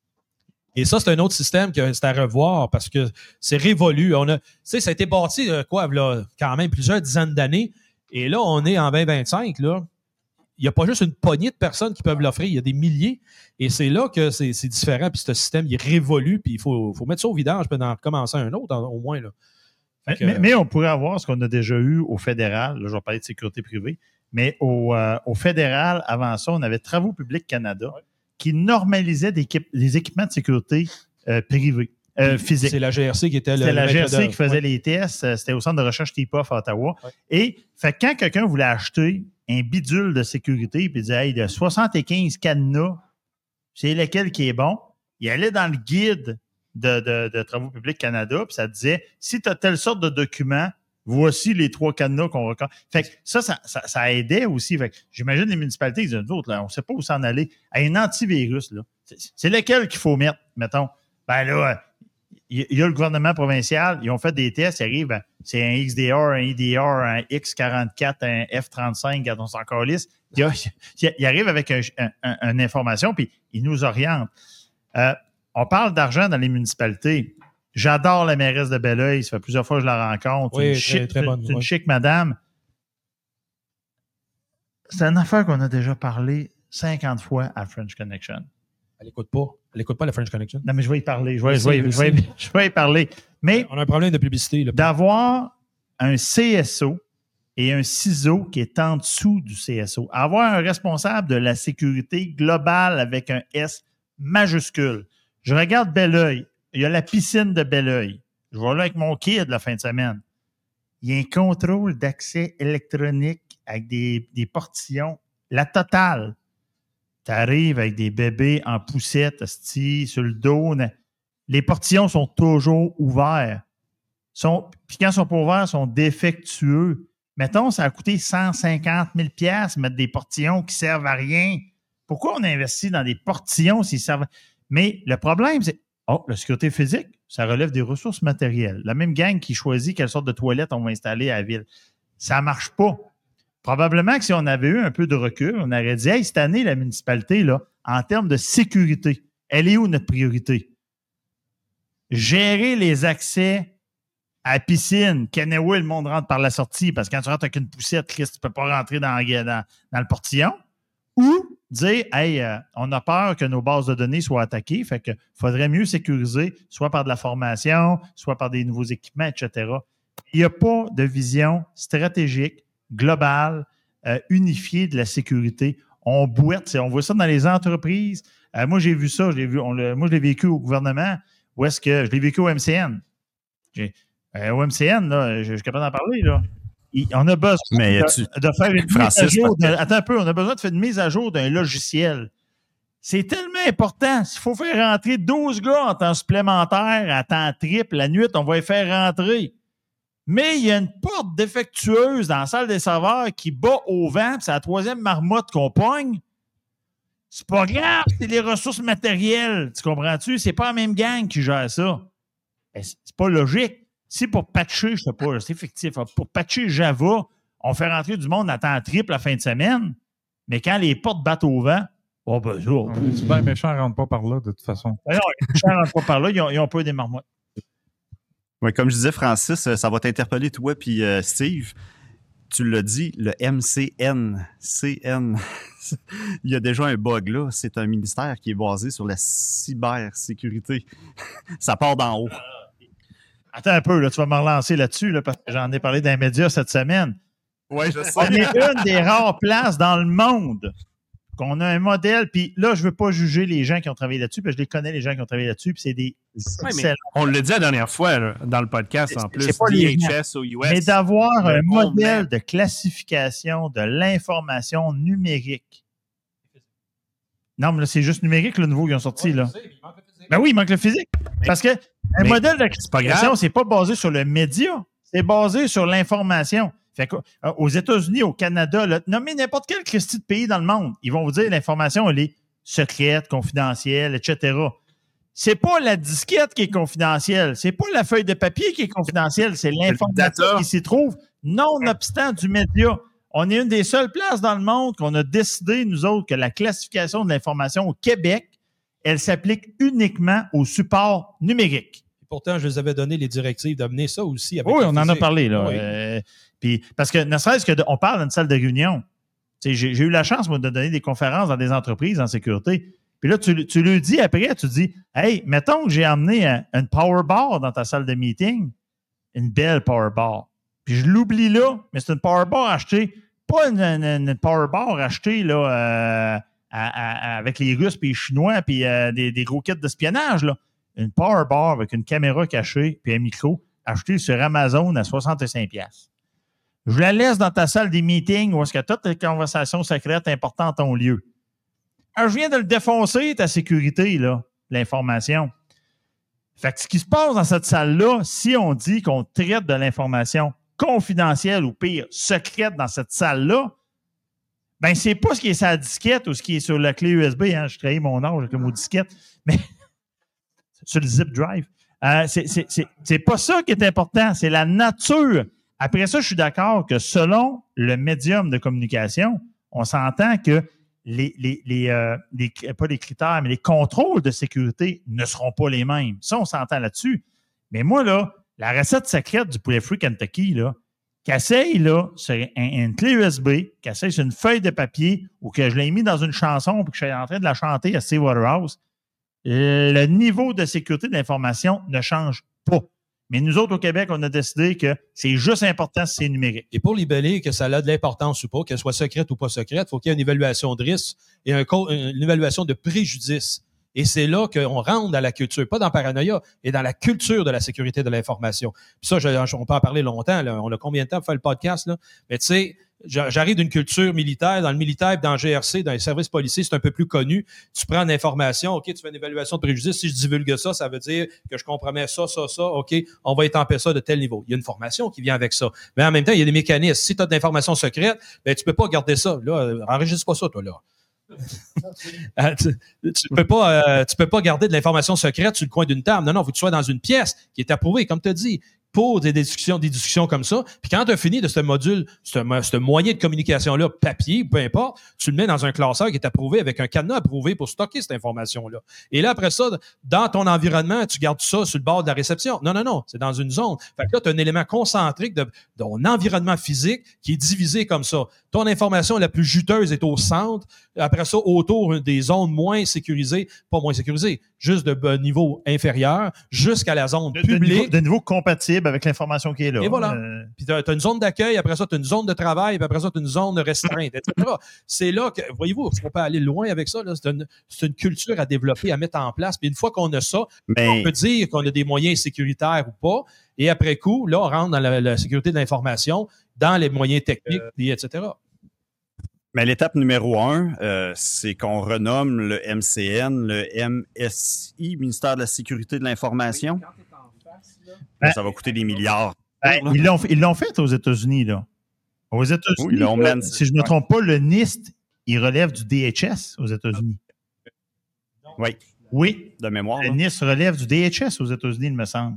Et ça, c'est un autre système que c'est à revoir parce que c'est révolu. On a, tu sais, ça a été bâti, euh, quoi, là, quand même plusieurs dizaines d'années. Et là, on est en vingt vingt-cinq, là. Il n'y a pas juste une poignée de personnes qui peuvent l'offrir, il y a des milliers. Et c'est là que c'est, c'est différent, puis ce système, il est révolu, puis il faut, faut mettre ça au vidange, puis en recommencer un autre, au moins, là. Mais, que- mais- mais on pourrait avoir ce qu'on a déjà eu au fédéral. Là, je vais parler de sécurité privée. Mais au, euh, au fédéral, avant ça, on avait Travaux publics Canada qui normalisait des, équip- des équipements de sécurité euh, privés, euh, physiques. C'est la G R C qui était le. C'était la le G R maître C d'œuvre. qui faisait Ouais. les tests. euh, C'était au centre de recherche T I P O F à Ottawa. Ouais. Et fait, que quand quelqu'un voulait acheter un bidule de sécurité puis disait, hey, de soixante-quinze cadenas, c'est lequel qui est bon, il allait dans le guide de, de, de Travaux publics Canada, puis ça disait, si tu as telle sorte de document, voici les trois cadenas qu'on recommande. Fait que ça, ça, ça, ça aidait aussi. Fait que j'imagine les municipalités, ils disent, nous autres, là, on ne sait pas où s'en aller. À un antivirus, là, c'est, c'est lequel qu'il faut mettre, mettons. Ben là, il y a le gouvernement provincial, ils ont fait des tests, ils arrivent, ben, c'est un X D R, un I D R, un X quarante-quatre, un F trente-cinq, quand on s'en calisse. Ils il arrivent avec un, un, un, une information, puis ils nous orientent. Euh, on parle d'argent dans les municipalités. J'adore la mairesse de Belleuil, ça fait plusieurs fois que je la rencontre. Oui, une très- chic, très bonne, c'est une ouais. chic madame. C'est une affaire qu'on a déjà parlé cinquante fois à French Connection. Elle n'écoute pas. Elle n'écoute pas la French Connection. Non, mais je vais y parler. Je vais, Je je vais, sais, je vais, je sais. je vais y parler. Mais On a un problème de publicité. Là. d'avoir un C S O et un C I S O qui est en dessous du C S O. Avoir un responsable de la sécurité globale avec un S majuscule. Je regarde Belleuil. Il y a la piscine de Belleuil. Je vais là avec mon kid la fin de semaine. Il y a un contrôle d'accès électronique avec des, des portillons. La totale. Tu arrives avec des bébés en poussette, asti, sur le dos. Les portillons sont toujours ouverts. Sont, puis quand ils sont pas ouverts, ils sont défectueux. Mettons, ça a coûté cent cinquante mille dollars mettre des portillons qui servent à rien. Pourquoi on investit dans des portillons s'ils servent? Mais le problème, c'est oh, la sécurité physique, ça relève des ressources matérielles. La même gang qui choisit quelle sorte de toilette on va installer à la ville. Ça ne marche pas. Probablement que si on avait eu un peu de recul, on aurait dit hey, cette année, la municipalité, là, en termes de sécurité, elle est où notre priorité? Gérer les accès à la piscine. Kennewood, le monde rentre par la sortie parce que quand tu rentres avec une poussette, Chris, tu ne peux pas rentrer dans, dans, dans le portillon. Ou dire, hey, euh, on a peur que nos bases de données soient attaquées, fait que faudrait mieux sécuriser, soit par de la formation, soit par des nouveaux équipements, et cetera. Il n'y a pas de vision stratégique, globale, euh, unifiée de la sécurité. On boite, on voit ça dans les entreprises. Euh, moi, j'ai vu ça, je l'ai vu, on l'a, moi, je l'ai vécu au gouvernement. Où est-ce que je l'ai vécu au M C N? J'ai, euh, au M C N, là, je, je suis capable d'en parler, là. Il, on a besoin Mais de, tu- de faire une Francis, mise à jour. parce De, attends un peu, on a besoin de faire une mise à jour d'un logiciel. C'est tellement important. S'il faut faire rentrer douze gars en temps supplémentaire, à temps triple, la nuit, on va les faire rentrer. Mais il y a une porte défectueuse dans la salle des serveurs qui bat au vent, puis c'est la troisième marmotte qu'on pogne. C'est pas grave, c'est les ressources matérielles. Tu comprends-tu? C'est pas la même gang qui gère ça. Ben, c'est pas logique. Si pour patcher, je sais pas, c'est fictif, pour patcher Java, on fait rentrer du monde à temps triple la fin de semaine, mais quand les portes battent au vent, oh ben ça. C'est bien méchant, rentre pas par là, de toute façon. Ben non, les méchants rentrent pas par là, ils ont, ils ont pas des marmottes. Ouais, comme je disais, Francis, ça va t'interpeller, toi puis euh, Steve. Tu l'as dit, le M C N. C N. Il y a déjà un bug là. C'est un ministère qui est basé sur la cybersécurité. Ça part d'en haut. Attends un peu, là, tu vas me relancer là-dessus, là, parce que j'en ai parlé dans les médias cette semaine. Oui, je sais. On est une des rares places dans le monde qu'on a un modèle, puis là, je veux pas juger les gens qui ont travaillé là-dessus, parce que je les connais, les gens qui ont travaillé là-dessus, puis c'est des Ouais, excellents. on l'a dit la dernière fois là, dans le podcast en C'est- plus. c'est pas les D H S au U S. Mais d'avoir le un bon modèle man. de classification de l'information numérique. Non, mais là, c'est juste numérique, le nouveau qu'ils ont sorti, là. Ben oui, il manque le physique. Parce que un mais modèle de pas classification, grave. c'est pas basé sur le média, c'est basé sur l'information. Fait que, euh, aux États-Unis, au Canada, là, nommez n'importe quel Christi de pays dans le monde, ils vont vous dire l'information, elle est secrète, confidentielle, et cetera. C'est pas la disquette qui est confidentielle, c'est pas la feuille de papier qui est confidentielle, c'est l'information data. qui s'y trouve, nonobstant du média. On est une des seules places dans le monde qu'on a décidé, nous autres, que la classification de l'information au Québec, elle s'applique uniquement au support numérique. Et pourtant, je les avais donné les directives d'amener ça aussi. Avec Oui, la on en a physique. parlé, là. Oui. Euh, puis, parce que ne serait-ce que de- on parle d'une salle de réunion. Tu sais, J'ai j'ai eu la chance, moi, de donner des conférences dans des entreprises en sécurité. Puis là, tu, tu lui dis après, tu dis, hey, mettons que j'ai amené un- une power bar dans ta salle de meeting, une belle power bar. Puis je l'oublie là, mais c'est une power bar achetée, pas une, une- une power bar achetée là, euh, à- à- avec les Russes puis les Chinois puis euh, des, des gros kits d'espionnage. Là. Une power bar avec une caméra cachée puis un micro achetée sur Amazon à soixante-cinq piastres. Je la laisse dans ta salle des meetings où est-ce que toutes les conversations secrètes importantes ont lieu. Alors, je viens de le défoncer, ta sécurité, là, l'information. Fait que ce qui se passe dans cette salle-là, si on dit qu'on traite de l'information confidentielle ou pire, secrète dans cette salle-là, ben c'est pas ce qui est sur la disquette ou ce qui est sur la clé U S B. Hein, je trahis mon âge avec le mot disquette, mais sur le zip drive. Euh, c'est, c'est, c'est, c'est pas ça qui est important, c'est la nature. Après ça, je suis d'accord que selon le médium de communication, on s'entend que les, les, les, euh, les, pas les critères, mais les contrôles de sécurité ne seront pas les mêmes. Ça, on s'entend là-dessus. Mais moi, là, la recette secrète du poulet frit Kentucky, là, qu'essaye, là, sur un, une clé U S B, qu'essaye sur une feuille de papier ou que je l'ai mis dans une chanson et que je suis en train de la chanter à Steve Waterhouse, le niveau de sécurité de l'information ne change pas. Mais nous autres, au Québec, on a décidé que c'est juste important si c'est numérique. Et pour libeller que ça a de l'importance ou pas, qu'elle soit secrète ou pas secrète, il faut qu'il y ait une évaluation de risque et un co- une évaluation de préjudice. Et c'est là qu'on rentre dans la culture, pas dans la paranoïa, et dans la culture de la sécurité de l'information. Puis ça, je, on peut en parler longtemps. Là. On a combien de temps pour faire le podcast? Là? Mais tu sais, j'arrive d'une culture militaire. Dans le militaire, dans le G R C, dans les services policiers, c'est un peu plus connu. Tu prends l'information, OK, tu fais une évaluation de préjudice. Si je divulgue ça, ça veut dire que je compromets ça, ça, ça. OK, on va étamper ça de tel niveau. Il y a une formation qui vient avec ça. Mais en même temps, il y a des mécanismes. Si tu as de l'information secrète, ben, tu peux pas garder ça. Là, enregistre pas ça, toi, là. tu, tu peux pas, euh, tu peux pas garder de l'information secrète sur le coin d'une table. Non, non, il faut que tu sois dans une pièce qui est approuvée, comme tu as dit, pour des discussions, des discussions comme ça. Puis quand tu as fini de ce module, ce, ce moyen de communication-là, papier, peu importe, tu le mets dans un classeur qui est approuvé avec un cadenas approuvé pour stocker cette information-là. Et là, après ça, dans ton environnement, tu gardes ça sur le bord de la réception. Non, non, non, c'est dans une zone. Fait que là, tu as un élément concentrique de, de ton environnement physique qui est divisé comme ça. Ton information la plus juteuse est au centre. Après ça, autour des zones moins sécurisées, pas moins sécurisées, juste de euh, niveau inférieur, jusqu'à la zone De, de, publique. niveau, de niveau compatible avec l'information qui est là. Et voilà. Euh, Puis tu as une zone d'accueil, après ça, tu as une zone de travail, puis après ça, tu as une zone de restreinte, et cetera. C'est là que, voyez-vous, on peut aller loin avec ça. là. C'est une, c'est une culture à développer, à mettre en place. Puis une fois qu'on a ça, Mais on peut dire qu'on a des moyens sécuritaires ou pas. Et après coup, là, on rentre dans la, la sécurité de l'information, dans les moyens techniques, puis et cetera. Mais l'étape numéro un, euh, c'est qu'on renomme le M C N, le M S I, Ministère de la Sécurité de l'Information. Ben, Ça va coûter des milliards. Ben, ils l'ont ils l'ont fait aux États-Unis, là. Aux États-Unis, Oui, le Homeland là, si je ne me trompe pas, le NIST, il relève du D H S aux États-Unis. Oui, Oui, de mémoire. le là. NIST relève du D H S aux États-Unis, il me semble.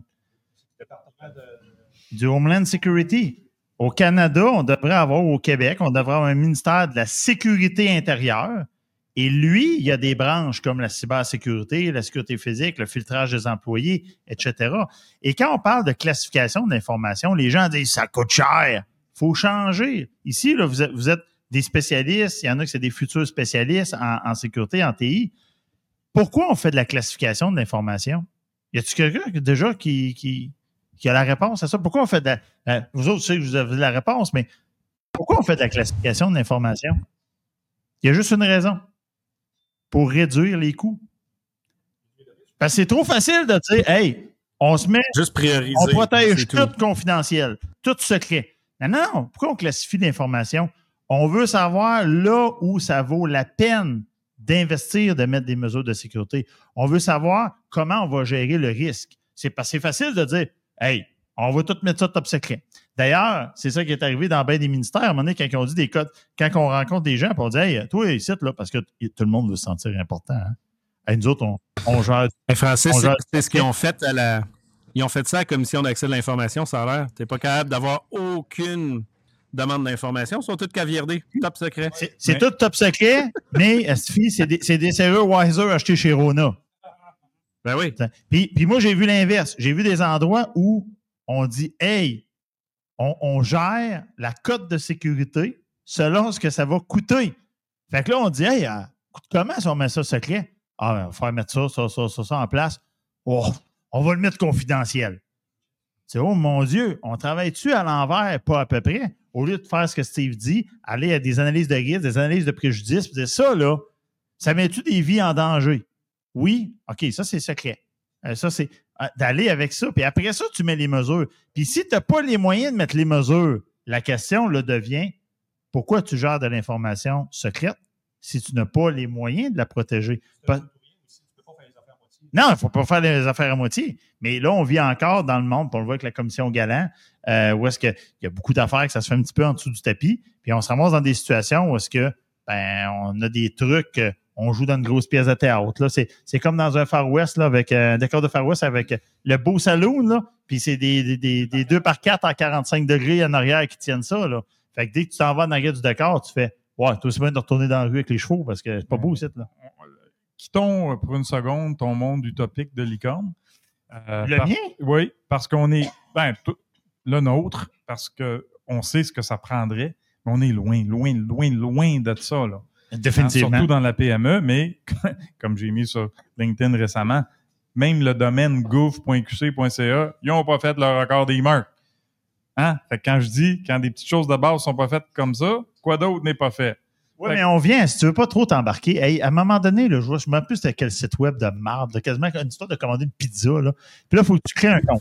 Du Homeland Security. Au Canada, on devrait avoir, au Québec, on devrait avoir un ministère de la Sécurité intérieure. Et lui, il y a des branches comme la cybersécurité, la sécurité physique, le filtrage des employés, et cetera. Et quand on parle de classification d'informations, les gens disent « ça coûte cher ». Il faut changer. Ici, là, vous, êtes, vous êtes des spécialistes, il y en a qui sont des futurs spécialistes en, en sécurité, en T I. Pourquoi on fait de la classification de l'information? Y a-t-il quelqu'un déjà qui, qui, qui a la réponse à ça? Pourquoi on fait de la... Vous autres, je sais que vous avez la réponse, mais pourquoi on fait de la classification de l'information? Il y a juste une raison. Pour réduire les coûts. Parce que c'est trop facile de dire, hey, on se met, Juste prioriser. on protège c'est tout, confidentiel, tout secret. Non, non, pourquoi on classifie l'information? On veut savoir là où ça vaut la peine d'investir, de mettre des mesures de sécurité. On veut savoir comment on va gérer le risque. C'est parce que c'est facile de dire, hey, on va tout mettre ça top secret. D'ailleurs, c'est ça qui est arrivé dans bien des ministères. À un moment donné, quand on dit des codes, quand on rencontre des gens, puis on dit, hey, toi, ici, là, parce que tout le monde veut se sentir important. Hein? Hey, nous autres, on, on gère. Hey, Francis, on c'est, gère- c'est ce qu'ils ont fait à la. Ils ont fait ça à la commission d'accès à l'information, ça a l'air. T'es pas capable d'avoir aucune demande d'information. Ils sont tous caviardés. Top secret. C'est, c'est Mais- tout top secret, mais Esti, c'est des, c'est des serrures Wiser achetés chez Rona. Ben oui. Puis, puis moi, j'ai vu l'inverse. J'ai vu des endroits où on dit, hey, on, on gère la cote de sécurité selon ce que ça va coûter. Fait que là, on dit, hey, euh, coûte comment si on met ça secret? Ah, il va falloir mettre ça, ça, ça, ça, ça en place. Oh, on va le mettre confidentiel. C'est oh mon Dieu, on travaille-tu à l'envers, pas à peu près? Au lieu de faire ce que Steve dit, aller à des analyses de risque, des analyses de préjudice, puis dire ça, là, ça met-tu des vies en danger? Oui, OK, ça, c'est secret. Euh, ça, c'est euh, d'aller avec ça. Puis après ça, tu mets les mesures. Puis si tu n'as pas les moyens de mettre les mesures, la question là, devient pourquoi tu gères de l'information secrète si tu n'as pas les moyens de la protéger? Pas- Non, il ne faut pas faire les affaires à moitié. Mais là, on vit encore dans le monde, puis on le voit avec la commission Galant, euh, où est-ce qu'il y a beaucoup d'affaires que ça se fait un petit peu en dessous du tapis, puis on se ramasse dans des situations où est-ce que ben, on a des trucs, euh, on joue dans une grosse pièce de théâtre. Là. C'est, c'est comme dans un Far West, là, avec euh, un décor de Far West avec le beau saloon, là, puis c'est des, des, des, des deux par quatre à quarante-cinq degrés en arrière qui tiennent ça. Là. Fait que dès que tu t'en vas en arrière du décor, tu fais ouais, t'as aussi bien de retourner dans la rue avec les chevaux parce que c'est pas beau, c'est là. Quittons euh, pour une seconde ton monde utopique de licorne. Euh, Le par- mien? Oui, parce qu'on est, ben, tout- le nôtre, parce qu'on sait ce que ça prendrait, mais on est loin, loin, loin, loin de ça, là. Hein, Définitivement. surtout dans la P M E, mais comme j'ai mis sur LinkedIn récemment, même le domaine gouv point q c point c a, ils n'ont pas fait leur record des marques. Hein? Fait que quand je dis, quand des petites choses de base sont pas faites comme ça, quoi d'autre n'est pas fait? Oui, mais on vient, si tu veux pas trop t'embarquer, hey, à un moment donné, là, je vois, je me rappelle plus c'était quel site web de marde, là, quasiment une histoire de commander une pizza, là. Puis là, il faut que tu crées un compte.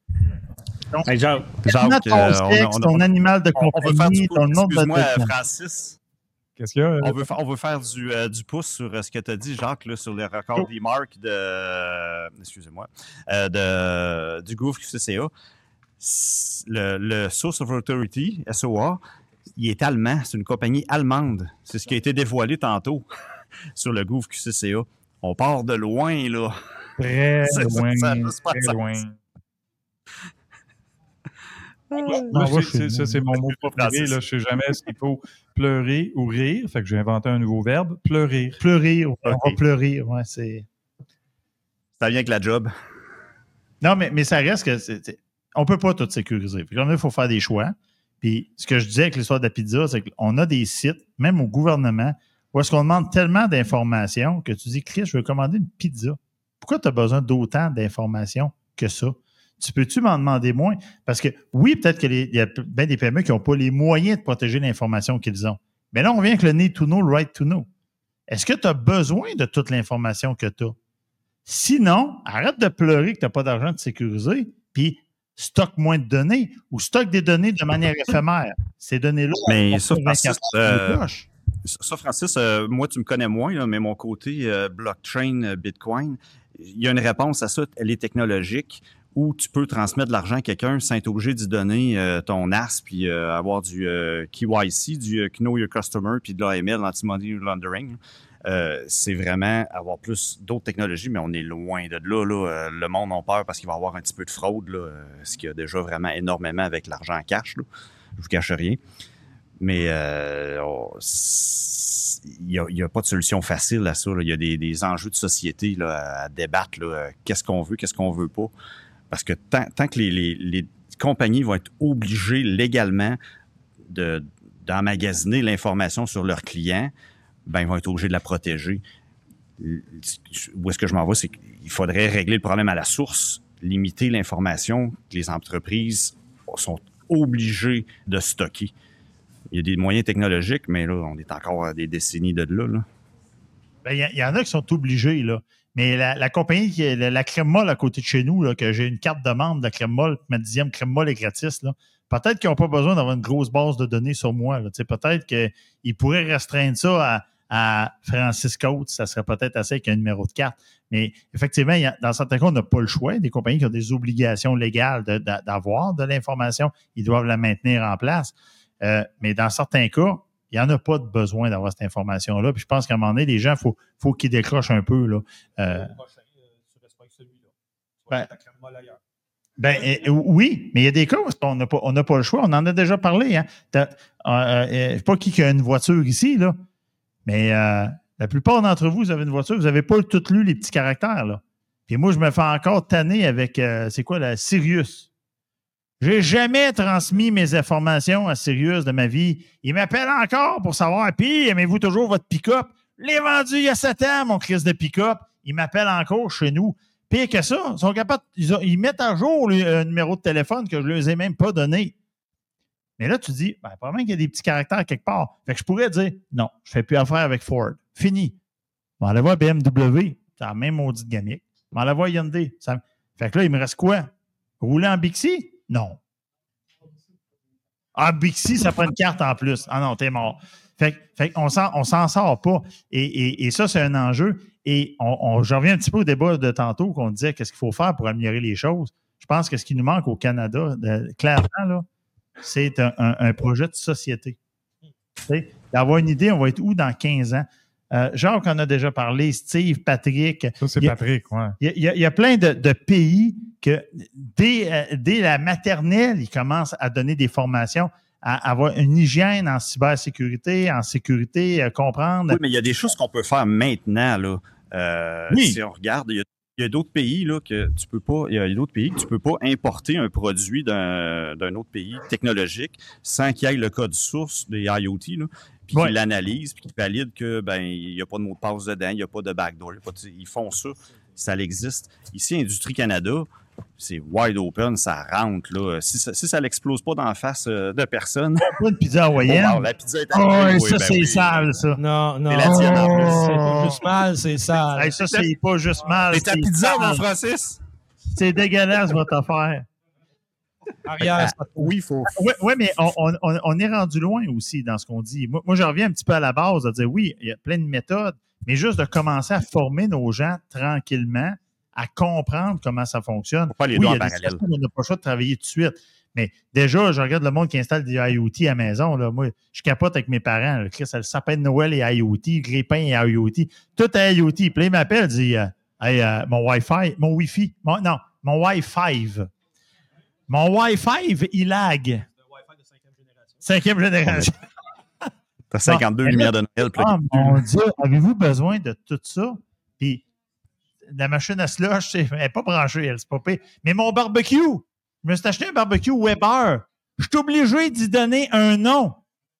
Donc, Hey, Jacques, Jacques, mettre ton euh, on a- sexe, on a- ton animal de On, on veut faire compagnie, du ton pouce. nom de Excuse-moi, baptême. Francis. Qu'est-ce qu'il y a? On veut, fa- on veut faire du, euh, du pouce sur euh, ce que tu as dit, Jacques, là, sur les records des marques de. euh, excusez-moi. euh, de, du gouv Q C C A. S- Le, le Source of Authority, S O A, il est allemand. C'est une compagnie allemande. C'est ce qui a été dévoilé tantôt sur le gouv Q C C A. On part de loin, là. Très C'est- loin, ça a juste pas de très sens. loin. Non, Moi, moi, c'est, je suis- c'est- ça, c'est mon mot préféré. Là. Je sais jamais s'il faut pleurer ou rire. Fait que j'ai inventé un nouveau verbe, pleurer. Pleurer, on va Ok. pleurer, ouais, c'est... Ça vient avec la job. Non, mais, mais ça reste que c'est, c'est- on peut pas tout sécuriser. Puis là, il faut faire des choix. Puis ce que je disais avec l'histoire de la pizza, c'est qu'on a des sites, même au gouvernement, où est-ce qu'on demande tellement d'informations que tu dis, Chris, je veux commander une pizza. Pourquoi tu as besoin d'autant d'informations que ça? Tu peux-tu m'en demander moins? Parce que oui, peut-être qu'il y a bien des P M E qui n'ont pas les moyens de protéger l'information qu'ils ont. Mais là, on vient avec le need to know, le right to know. Est-ce que tu as besoin de toute l'information que tu as? Sinon, arrête de pleurer que tu n'as pas d'argent de sécuriser, puis stocke moins de données ou stocke des données de manière éphémère. Ces données-là, Mais on ça, peut Francis, vingt-quatre heures euh, de poche. Ça, Francis, euh, moi, tu me connais moins, là, mais mon côté euh, blockchain, euh, Bitcoin, il y a une réponse à ça. Elle est technologique. où tu peux transmettre de l'argent à quelqu'un sans être obligé d'y donner euh, ton N A S, puis euh, avoir du euh, K Y C, du euh, Know Your Customer, puis de l'A M L, l'Anti-Money Laundering. Euh, c'est vraiment avoir plus d'autres technologies, mais on est loin de là. là. Euh, le monde a peur parce qu'il va y avoir un petit peu de fraude, là, euh, ce qu'il y a déjà vraiment énormément avec l'argent en cash. Là. Je vous cache rien. Mais euh, oh, il n'y a, a pas de solution facile à ça. Là. Il y a des, des enjeux de société là, à débattre. Là. Qu'est-ce qu'on veut, qu'est-ce qu'on veut pas. Parce que tant, tant que les, les, les compagnies vont être obligées légalement de, d'emmagasiner l'information sur leurs clients, ben ils vont être obligés de la protéger. Où est-ce que je m'en vais? C'est qu'il faudrait régler le problème à la source, limiter l'information que les entreprises sont obligées de stocker. Il y a des moyens technologiques, mais là, on est encore à des décennies de là. là. Ben, il y, y en a qui sont obligés, là. Mais la, la compagnie, qui est, la, la crème molle à côté de chez nous, là, que j'ai une carte de membre de la crème molle, ma dixième crème molle est gratis, là. Peut-être qu'ils n'ont pas besoin d'avoir une grosse base de données sur moi. Là. Peut-être qu'ils pourraient restreindre ça à, à Francis Coates. Ça serait peut-être assez avec un numéro de carte. Mais effectivement, il y a, dans certains cas, on n'a pas le choix. Des compagnies qui ont des obligations légales de, de, d'avoir de l'information, ils doivent la maintenir en place. Euh, mais dans certains cas, il n'y en a pas de besoin d'avoir cette information-là. Puis je pense qu'à un moment donné, les gens, il faut, faut qu'ils décrochent un peu. Là. Euh, ben, ben euh, oui, mais il y a des cas où on n'a pas, on n'a pas le choix. On en a déjà parlé. Hein. Euh, euh, je ne sais pas qui qui a une voiture ici, là, mais euh, la plupart d'entre vous, vous avez une voiture, vous n'avez pas tout lu les petits caractères. Là. Puis moi, je me fais encore tanner avec, euh, c'est quoi, la Sirius. J'ai jamais transmis mes informations à Sirius de ma vie. Il m'appelle encore pour savoir, puis aimez-vous toujours votre pick-up? Je l'ai vendu il y a sept ans, mon crise de pick-up. Il m'appelle encore chez nous. Pire que ça, ils sont capables, ils, ont, ils mettent à jour le euh, numéro de téléphone que je ne leur ai même pas donné. Mais là, tu dis, ben, probablement qu'il y a des petits caractères quelque part. Fait que je pourrais dire, non, je ne fais plus affaire avec Ford. Fini. On va aller voir B M W. C'est la même maudite gamique. On va aller voir Hyundai. Ça... Fait que là, il me reste quoi? Rouler en Bixi? Non. Ah, Bixi, ça prend une carte en plus. Ah non, t'es mort. Fait, fait qu'on s'en, on s'en sort pas. Et, et, et ça, c'est un enjeu. Et on, on, je reviens un petit peu au débat de tantôt qu'on disait qu'est-ce qu'il faut faire pour améliorer les choses. Je pense que ce qui nous manque au Canada, de, clairement, là, c'est un, un, un projet de société. T'sais, d'avoir une idée, on va être où dans quinze ans? Euh, Jacques en a déjà parlé, Steve, Patrick. Ça, c'est il y a, Patrick, ouais. Il y a, il y a plein de, de pays que dès, dès la maternelle, ils commencent à donner des formations, à avoir une hygiène en cybersécurité, en sécurité, comprendre. Oui, mais il y a des choses qu'on peut faire maintenant, là. Euh, oui. Si on regarde, il y a, il y a d'autres pays, là, que tu peux pas, il y a d'autres pays que tu peux pas importer un produit d'un, d'un autre pays technologique sans qu'il y ait le code source des IoT, là. Puis ouais. Qu'ils l'analysent, puis qu'ils valident que ben il n'y a pas de mot de passe dedans, il n'y a pas de backdoor. Pas de, ils font ça, ça existe. Ici, Industrie Canada, c'est wide open, ça rentre. Là. Si ça si ça l'explose pas dans la face de personne. Pas une pizza hawaïenne. Oh, wow, la pizza est oh, oui, ça, ben c'est oui. sale, ça. Non, non. C'est la tienne en plus. C'est pas juste mal, c'est sale. Hey, ça, c'est pas juste mal. C'est ta pizza, mon Francis. C'est dégueulasse, votre affaire. Arrière, ah, oui, il faut. Oui, ouais, mais on, on, on est rendu loin aussi dans ce qu'on dit. Moi, moi, je reviens un petit peu à la base, à dire oui, il y a plein de méthodes, mais juste de commencer à former nos gens tranquillement, à comprendre comment ça fonctionne. Faut pas les oui, deux il y en a parallèle. des on n'a pas le choix de travailler tout de suite. Mais déjà, je regarde le monde qui installe des IoT à la maison. Là. Moi, je capote avec mes parents. Là. Chris, le sapin de Noël est IoT, le grépin est IoT. Tout est IoT. Puis là, il m'appelle, il dit euh, hey, euh, mon Wi-Fi, mon Wi-Fi, mon, non, mon Wi-Fi. Mon Wi-Fi, il lag. C'est un Wi-Fi de cinquième génération. Cinquième génération. T'as cinquante-deux bon, lumières de Noël. Ah, mon Dieu, avez-vous besoin de tout ça? Puis, la machine à slush, elle n'est pas branchée, elle, c'est pas pire. Mais mon barbecue, je me suis acheté un barbecue Weber. Je suis obligé d'y donner un nom.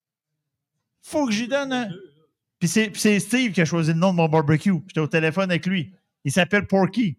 Faut que j'y donne un. Puis c'est, puis c'est Steve qui a choisi le nom de mon barbecue. J'étais au téléphone avec lui. Il s'appelle Porky.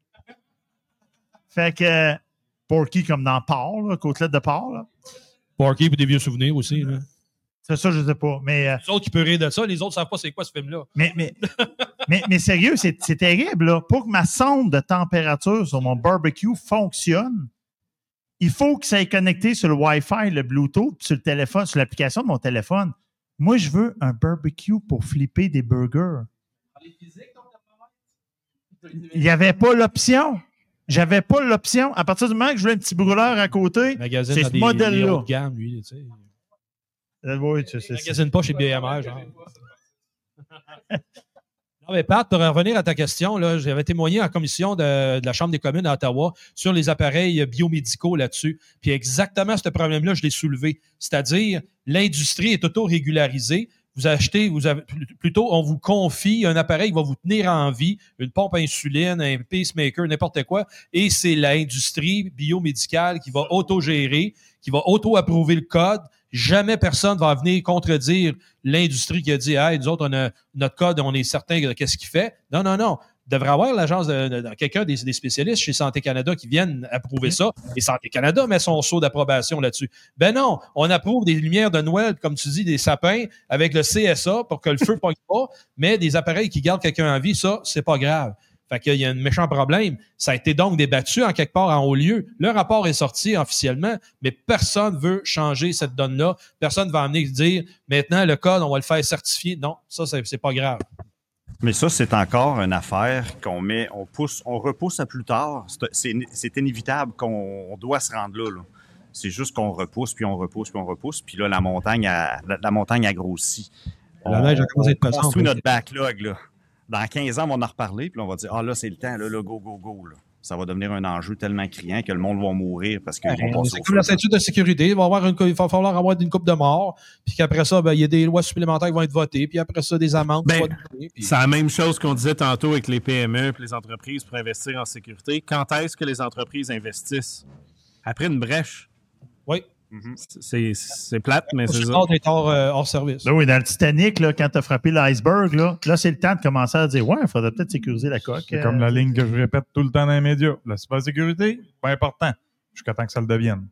Fait que. Porky comme dans porc, là, côtelette de porc. Là. Porky pour des vieux souvenirs aussi. Là. C'est ça, je ne sais pas. Mais, euh, les autres qui peuvent rire de ça, les autres ne savent pas c'est quoi ce film-là. Mais, mais, mais, mais sérieux, c'est, c'est terrible. Là. Pour que ma sonde de température sur mon barbecue fonctionne, il faut que ça ait connecté sur le Wi-Fi, le Bluetooth, sur le téléphone, sur l'application de mon téléphone. Moi, je veux un barbecue pour flipper des burgers. Il n'y avait pas l'option. J'avais pas l'option. À partir du moment que je voulais un petit brûleur à côté, Magazine c'est dans ce des, modèle-là. des hauts de gamme, lui, tu sais. Euh, oui, c'est ça. Magazine pas chez B M R, genre. Non, mais Pat, pour revenir à ta question, là, j'avais témoigné en commission de, de la Chambre des communes à Ottawa sur les appareils biomédicaux là-dessus. Puis exactement ce problème-là, je l'ai soulevé. C'est-à-dire, l'industrie est auto-régularisée. Vous achetez, vous avez, plutôt, on vous confie un appareil qui va vous tenir en vie, une pompe à insuline, un pacemaker, n'importe quoi, et c'est l'industrie biomédicale qui va auto-gérer, qui va auto-approuver le code. Jamais personne va venir contredire l'industrie qui a dit « Hey, nous autres, on a notre code, on est certain de qu'est-ce qu'il fait. » Non, non, non. Il devrait avoir l'agence de, de, de quelqu'un, des, des spécialistes chez Santé Canada qui viennent approuver ça. Et Santé Canada met son sceau d'approbation là-dessus. Ben non, on approuve des lumières de Noël, comme tu dis, des sapins avec le C S A pour que le feu ne pogne pas, mais des appareils qui gardent quelqu'un en vie, ça, c'est pas grave. Fait qu'il y a un méchant problème. Ça a été donc débattu en quelque part en haut lieu. Le rapport est sorti officiellement, mais personne veut changer cette donne-là. Personne va amener dire maintenant le code, on va le faire certifier. Non, ça, c'est, c'est pas grave. Mais ça, c'est encore une affaire qu'on met, on pousse, on repousse à plus tard. C'est, c'est, c'est inévitable qu'on on doit se rendre là, là. C'est juste qu'on repousse, puis on repousse, puis on repousse. Puis là, la montagne a, la, la montagne a grossi. La neige a commencé à être On pesante. construit notre backlog, là. Dans quinze ans, on va en reparler, puis là, on va dire « Ah, là, c'est le temps, là, là, go, go, go. » là. Ça va devenir un enjeu tellement criant que le monde va mourir parce qu'ils vont passer C'est au comme feu. la ceinture de sécurité. Il va, avoir une, il va falloir avoir une coupe de morts, puis qu'après ça, ben, il y a des lois supplémentaires qui vont être votées, puis après ça, des amendes. Ben, qui vont être votées, puis... C'est la même chose qu'on disait tantôt avec les P M E et les entreprises pour investir en sécurité. Quand est-ce que les entreprises investissent? Après une brèche. Oui. C'est, c'est plate, mais c'est C'est ça. hors d'être hors, euh, hors service. Ben oui, dans le Titanic, là, quand tu as frappé l'iceberg, là, là, c'est le temps de commencer à dire « Ouais, il faudrait peut-être sécuriser la coque. » C'est comme la ligne que je répète tout le temps dans les médias. La cybersécurité, pas important, jusqu'à temps que ça le devienne.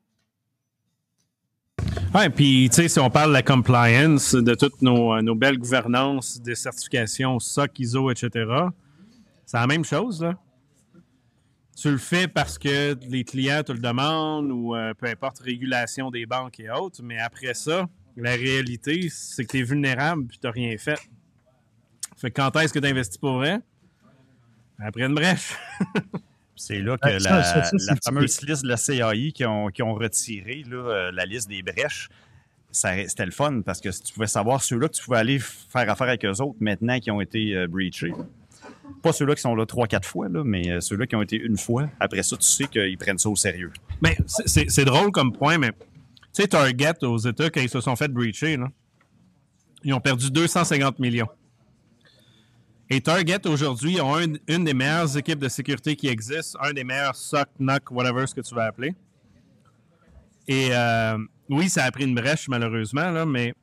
Oui, puis, tu sais, si on parle de la compliance, de toutes nos, nos belles gouvernances, des certifications S O C, I S O, et cetera, c'est la même chose, là. Tu le fais parce que les clients te le demandent ou euh, peu importe, régulation des banques et autres, mais après ça, la réalité, c'est que tu es vulnérable et tu n'as rien fait. Fait que quand est-ce que tu investis pour vrai? Après une brèche. C'est là que Ouais, ça, la, ça, ça, la c'est fameuse typique. liste de la C A I qui ont, qui ont retiré là, euh, la liste des brèches, ça, c'était le fun parce que tu pouvais savoir ceux-là que tu pouvais aller faire affaire avec eux autres maintenant qui ont été euh, breachés. Pas ceux-là qui sont là trois, quatre fois, là, mais euh, ceux-là qui ont été une fois. Après ça, tu sais qu'ils prennent ça au sérieux. Mais c'est, c'est, c'est drôle comme point, mais tu sais, Target aux États, quand ils se sont fait breacher, là, ils ont perdu deux cent cinquante millions. Et Target, aujourd'hui, ont un, une des meilleures équipes de sécurité qui existent, un des meilleurs S O C, N O C, whatever ce que tu vas appeler. Et euh, oui, ça a pris une brèche, malheureusement, là, mais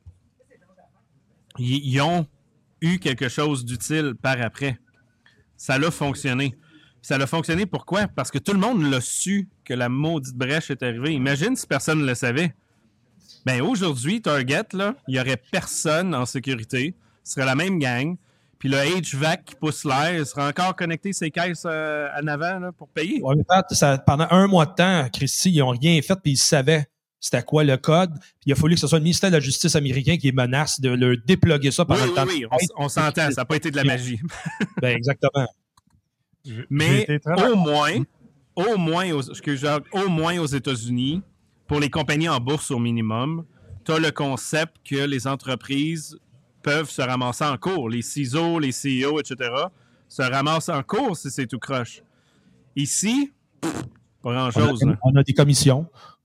ils, ils ont eu quelque chose d'utile par après. Ça l'a fonctionné. Ça l'a fonctionné pourquoi? Parce que tout le monde l'a su que la maudite brèche est arrivée. Imagine si personne ne le savait. Ben aujourd'hui, Target, là, il n'y aurait personne en sécurité. Ce serait la même gang. Puis le H V A C qui pousse l'air sera encore connecté ses caisses euh, en avant là, pour payer. Ouais, mais Pat, ça, pendant un mois de temps, Christy, ils n'ont rien fait, puis ils savaient c'était quoi le code. Puis il a fallu que ce soit le ministère de la Justice américain qui menace de leur déploguer ça pendant Oui, le temps. oui, oui, on, on s'entend. Ça n'a pas été de la magie. Ben, exactement. J'ai Mais été très au d'accord. moins, au moins, aux, ce que je- au moins aux États-Unis, pour les compagnies en bourse au minimum, tu as le concept que les entreprises peuvent se ramasser en cours. Les C I S O, les C E O, et cetera, se ramassent en cours si c'est tout croche. Ici, pff, pas grand-chose. On a, là. on a des commissions.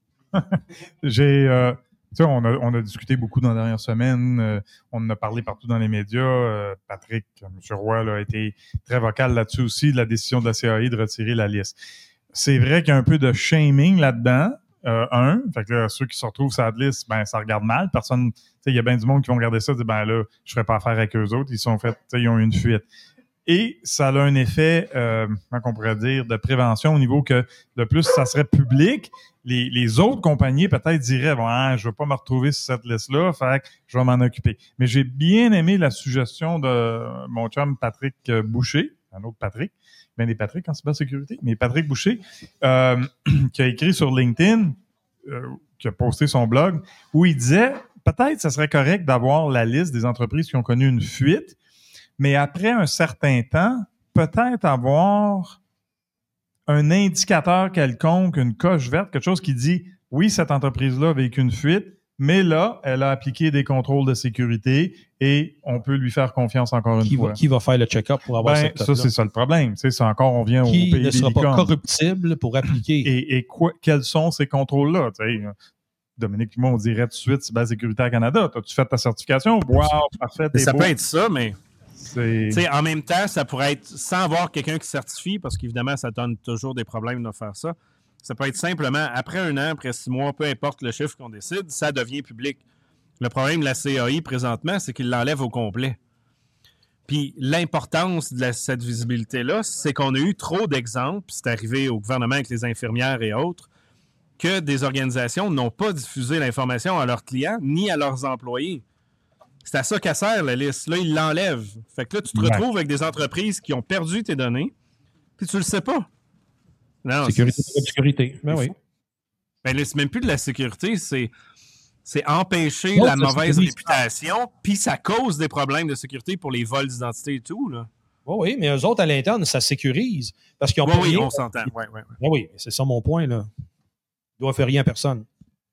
J'ai, euh, tu sais, on a, on a discuté beaucoup dans la dernière semaine. euh, on en a parlé partout dans les médias. euh, Patrick, M. Roy, là, a été très vocal là-dessus aussi, de la décision de la C A I de retirer la liste. C'est vrai qu'il y a un peu de shaming là-dedans. Euh, un, fait que là, ceux qui se retrouvent sur la liste, ben, ça regarde mal. Personne, tu sais, il y a bien du monde qui vont regarder ça et dire, ben là, je ferai pas affaire avec eux autres. Ils sont fait, tu sais, ils ont eu une fuite. Et ça a un effet, euh, comment on pourrait dire, de prévention au niveau que, de plus, ça serait public. Les, les autres compagnies, peut-être, diraient, bon, hein, je veux pas me retrouver sur cette liste-là, fait que je vais m'en occuper. Mais j'ai bien aimé la suggestion de mon chum Patrick Boucher, un autre Patrick, bien des Patrick en cybersécurité, mais Patrick Boucher, euh, qui a écrit sur LinkedIn, euh, qui a posté son blog, où il disait, peut-être, ça serait correct d'avoir la liste des entreprises qui ont connu une fuite, mais après un certain temps, peut-être avoir un indicateur quelconque, une coche verte, quelque chose qui dit « Oui, cette entreprise-là a vécu une fuite, mais là, elle a appliqué des contrôles de sécurité et on peut lui faire confiance encore une Qui fois. » va, qui va faire le check-up pour avoir Ben, cette ça, cote-là? c'est ça le problème. Tu sais, c'est encore, on vient au Qui pays ne des sera pas licornes. corruptible pour appliquer? Et, et quoi, quels sont ces contrôles-là? Tu sais, Dominique et moi, on dirait tout de suite Cybersécurité Canada. As-tu fait ta certification? Wow, parfait, t'es Ça beau. peut être ça, mais C'est... tu sais, en même temps, ça pourrait être sans avoir quelqu'un qui certifie, parce qu'évidemment, ça donne toujours des problèmes de faire ça. Ça peut être simplement, après un an, après six mois, peu importe le chiffre qu'on décide, ça devient public. Le problème de la C A I présentement, c'est qu'il l'enlève au complet. Puis l'importance de la, cette visibilité-là, c'est qu'on a eu trop d'exemples, puis c'est arrivé au gouvernement avec les infirmières et autres, que des organisations n'ont pas diffusé l'information à leurs clients ni à leurs employés. C'est à ça qu'elle sert, la liste. Là, ils l'enlèvent. Fait que là, tu te Ouais. retrouves avec des entreprises qui ont perdu tes données, puis tu le sais pas. Non, Sécurité, c'est- obscurité. Ben oui. Ben là, c'est même plus de la sécurité, c'est, c'est empêcher Non, la ça mauvaise sécurise. réputation, puis ça cause des problèmes de sécurité pour les vols d'identité et tout. Là. Oui, oui, mais eux autres, à l'interne, ça sécurise. Parce qu'ils ont Oui, pas oui, rien. on s'entend. Ouais, ouais, ouais. Ben oui, c'est ça mon point, là. Ils doivent faire rien à personne.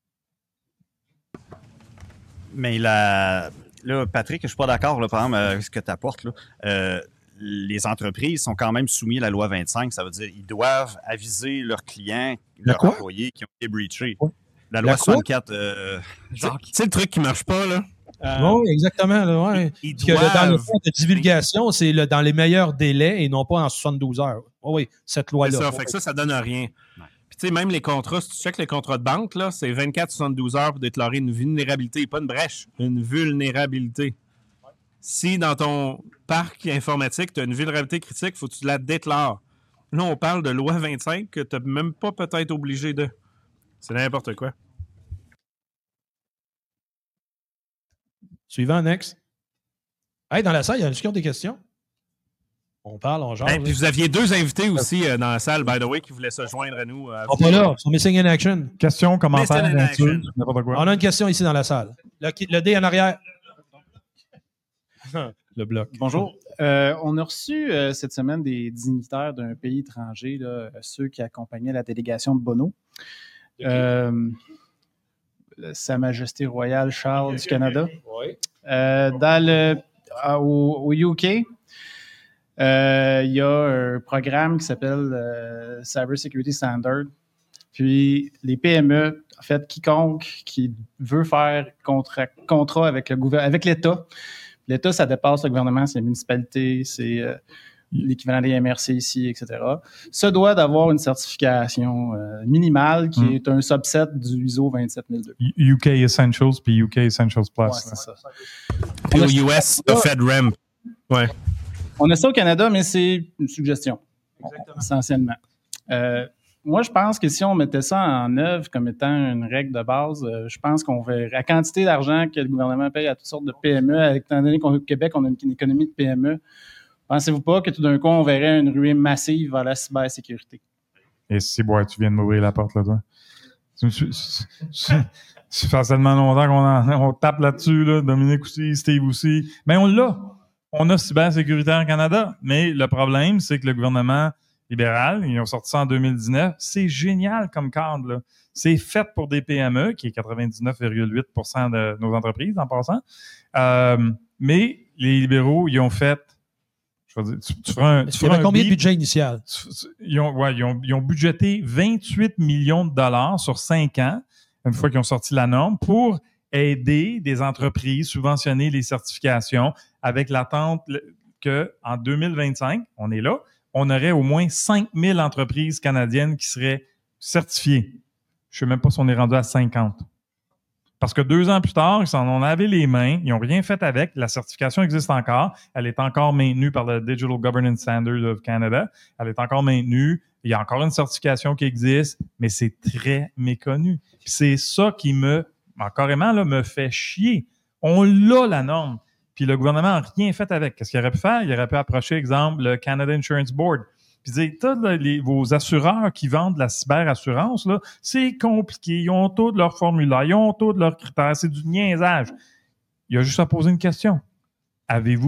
Mais la... là, Patrick, je suis pas d'accord, là, par exemple, avec ce que tu apportes. Là. Euh, les entreprises sont quand même soumises à la loi vingt-cinq. Ça veut dire qu'ils doivent aviser leurs clients, La leurs quoi? employés qui ont été breachés. Ouais. La loi La quoi? soixante-quatre, euh, Jacques. Tu sais, le truc qui marche pas, là? Euh, oui, exactement. Là, ouais. ils Parce que le- dans le doivent- fond de divulgation, c'est le- dans les meilleurs délais et non pas en soixante-douze heures. Oui, oui, cette C'est loi-là. ça, Oui, fait que ça, ça donne rien. Puis tu sais, même les contrats, si tu checkes les contrats de banque, là, c'est vingt-quatre à soixante-douze heures pour déclarer une vulnérabilité, pas une brèche, une vulnérabilité. Si dans ton parc informatique, tu as une vulnérabilité critique, il faut que tu la déclares. Là, on parle de loi vingt-cinq que tu n'es même pas peut-être obligé de. C'est n'importe quoi. Suivant, next. Hey, dans la salle, il y a une qui ont des questions. On parle, on jase. Hey, puis vous aviez deux invités aussi euh, dans la salle, by the way, qui voulaient se joindre à nous. euh, Ils sont pas là, ils sont missing in action. Question, commentaire, Listen in insulte, action. n'importe quoi. On a une question ici dans la salle. Le, le D en arrière. Le bloc. Bonjour. Euh, on a reçu euh, cette semaine des dignitaires d'un pays étranger, là, ceux qui accompagnaient la délégation de Bono. Euh, Sa Majesté royale Charles du Canada. Oui. Euh, dans le, à- au, au U K, euh, il y a un programme qui s'appelle euh, Cyber Security Standard. Puis les P M E, en fait, quiconque qui veut faire contra- contrat avec le gouver- avec l'État, l'État, ça dépasse le gouvernement, c'est la municipalité, c'est euh, l'équivalent des M R C ici, et cetera, se doit d'avoir une certification euh, minimale qui Mm. est un subset du I S O vingt-sept mille deux. U K Essentials puis U K Essentials Plus. Ouais, c'est ça. Puis On au a- U S, le FedRAMP. Ouais. On a ça au Canada, mais c'est une suggestion, essentiellement. Euh, moi, je pense que si on mettait ça en œuvre comme étant une règle de base, euh, je pense qu'on verrait la quantité d'argent que le gouvernement paye à toutes sortes de P M E, avec, étant donné qu'au Québec, on a une économie de P M E. Pensez-vous pas que tout d'un coup, on verrait une ruée massive vers la cybersécurité? Et si, ouais, tu viens de m'ouvrir la porte, là, toi. Tu- tu- tu- tu- Ça fait tellement longtemps qu'on en- on tape là-dessus, là. Dominique aussi, Steve aussi. Mais on l'a. On a Cybersécurité en Canada. Mais le problème, c'est que le gouvernement libéral, ils ont sorti ça en deux mille dix-neuf. C'est génial comme cadre, là. C'est fait pour des P M E, qui est quatre-vingt-dix-neuf virgule huit pour cent de nos entreprises, en passant. Euh, mais les libéraux, ils ont fait... Je veux dire, tu, tu feras un, tu Il y feras avait un combien de beat- budget initial? tu- tu- Ils ont, ouais, ils, ont, ils ont budgété vingt-huit millions de dollars sur cinq ans, une fois qu'ils ont sorti la norme, pour aider des entreprises, subventionner les certifications, avec l'attente qu'en deux mille vingt-cinq, on est là, on aurait au moins cinq mille entreprises canadiennes qui seraient certifiées. Je ne sais même pas si on est rendu à cinquante. Parce que deux ans plus tard, ils s'en ont lavé les mains, ils n'ont rien fait avec. La certification existe encore. Elle est encore maintenue par le Digital Governance Standard of Canada. Elle est encore maintenue. Il y a encore une certification qui existe, mais c'est très méconnu. Puis c'est ça qui me, ben, carrément, là, me fait chier. On l'a, la norme. Puis le gouvernement n'a rien fait avec. Qu'est-ce qu'il aurait pu faire? Il aurait pu approcher, exemple, le Canada Insurance Board. Puis dire, t'as là, les, vos assureurs qui vendent de la cyberassurance, là, c'est compliqué. Ils ont tous leurs formulaires, ils ont tous leurs critères. C'est du niaisage. Il a juste à poser une question. Avez-vous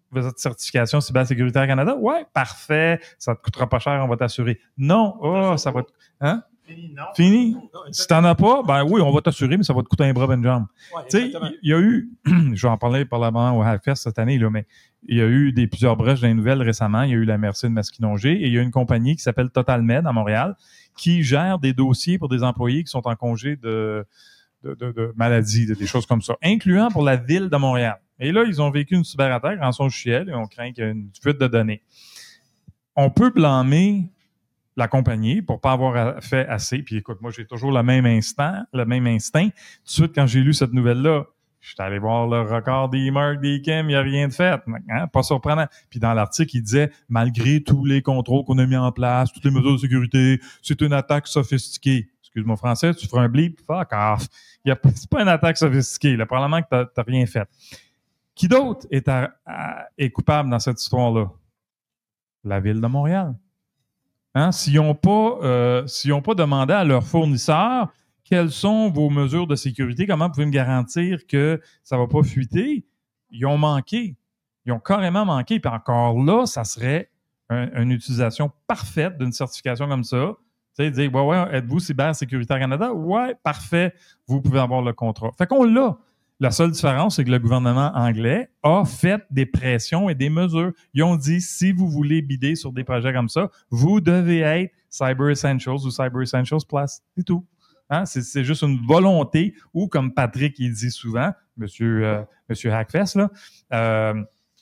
votre certification Cybersécuritaire Canada? Ouais, parfait. Ça te coûtera pas cher, on va t'assurer. Non, oh, ça va te... Hein? Fini, non. Fini? Si t'en as pas, ben oui, on va t'assurer, mais ça va te coûter un bras, une jambe. Ouais, Tu sais, il y a eu, je vais en parler probablement au Hackfest cette année, là, mais il y a eu des plusieurs brèches dans les nouvelles récemment. Il y a eu la Merci de Masquinongé et il y a une compagnie qui s'appelle TotalMed à Montréal qui gère des dossiers pour des employés qui sont en congé de, de, de, de maladie, de, des choses comme ça, incluant pour la ville de Montréal. Et là, ils ont vécu une cyberattaque, rançon logiciel, et on craint qu'il y ait une fuite de données. On peut blâmer la compagnie pour pas avoir fait assez. Puis écoute, moi, j'ai toujours le même instinct, le même instinct. Tout de suite, quand j'ai lu cette nouvelle-là, je suis allé voir le record des marques, des chem, il n'y a rien de fait. Hein? Pas surprenant. Puis dans l'article, il disait, malgré tous les contrôles qu'on a mis en place, toutes les mesures de sécurité, c'est une attaque sophistiquée. Excuse-moi français, tu feras un bleep, fuck off. Il y a, c'est pas une attaque sophistiquée. Là, probablement que t'as, t'as rien fait. Qui d'autre est, à, à, est coupable dans cette histoire-là? La Ville de Montréal. Hein? S'ils n'ont pas, euh, s'ils n'ont pas demandé à leurs fournisseurs quelles sont vos mesures de sécurité, comment vous pouvez me garantir que ça ne va pas fuiter, ils ont manqué. Ils ont carrément manqué. Puis encore là, ça serait un, une utilisation parfaite d'une certification comme ça. Tu sais, dire, ouais, ouais, êtes-vous Cybersécuritaire Canada? Ouais, parfait, vous pouvez avoir le contrat. Fait qu'on l'a. La seule différence, c'est que le gouvernement anglais a fait des pressions et des mesures. Ils ont dit, si vous voulez bider sur des projets comme ça, vous devez être Cyber Essentials ou Cyber Essentials Plus. C'est tout. Hein? C'est, c'est juste une volonté, ou comme Patrick il dit souvent, monsieur, euh, monsieur Hackfest, là, euh,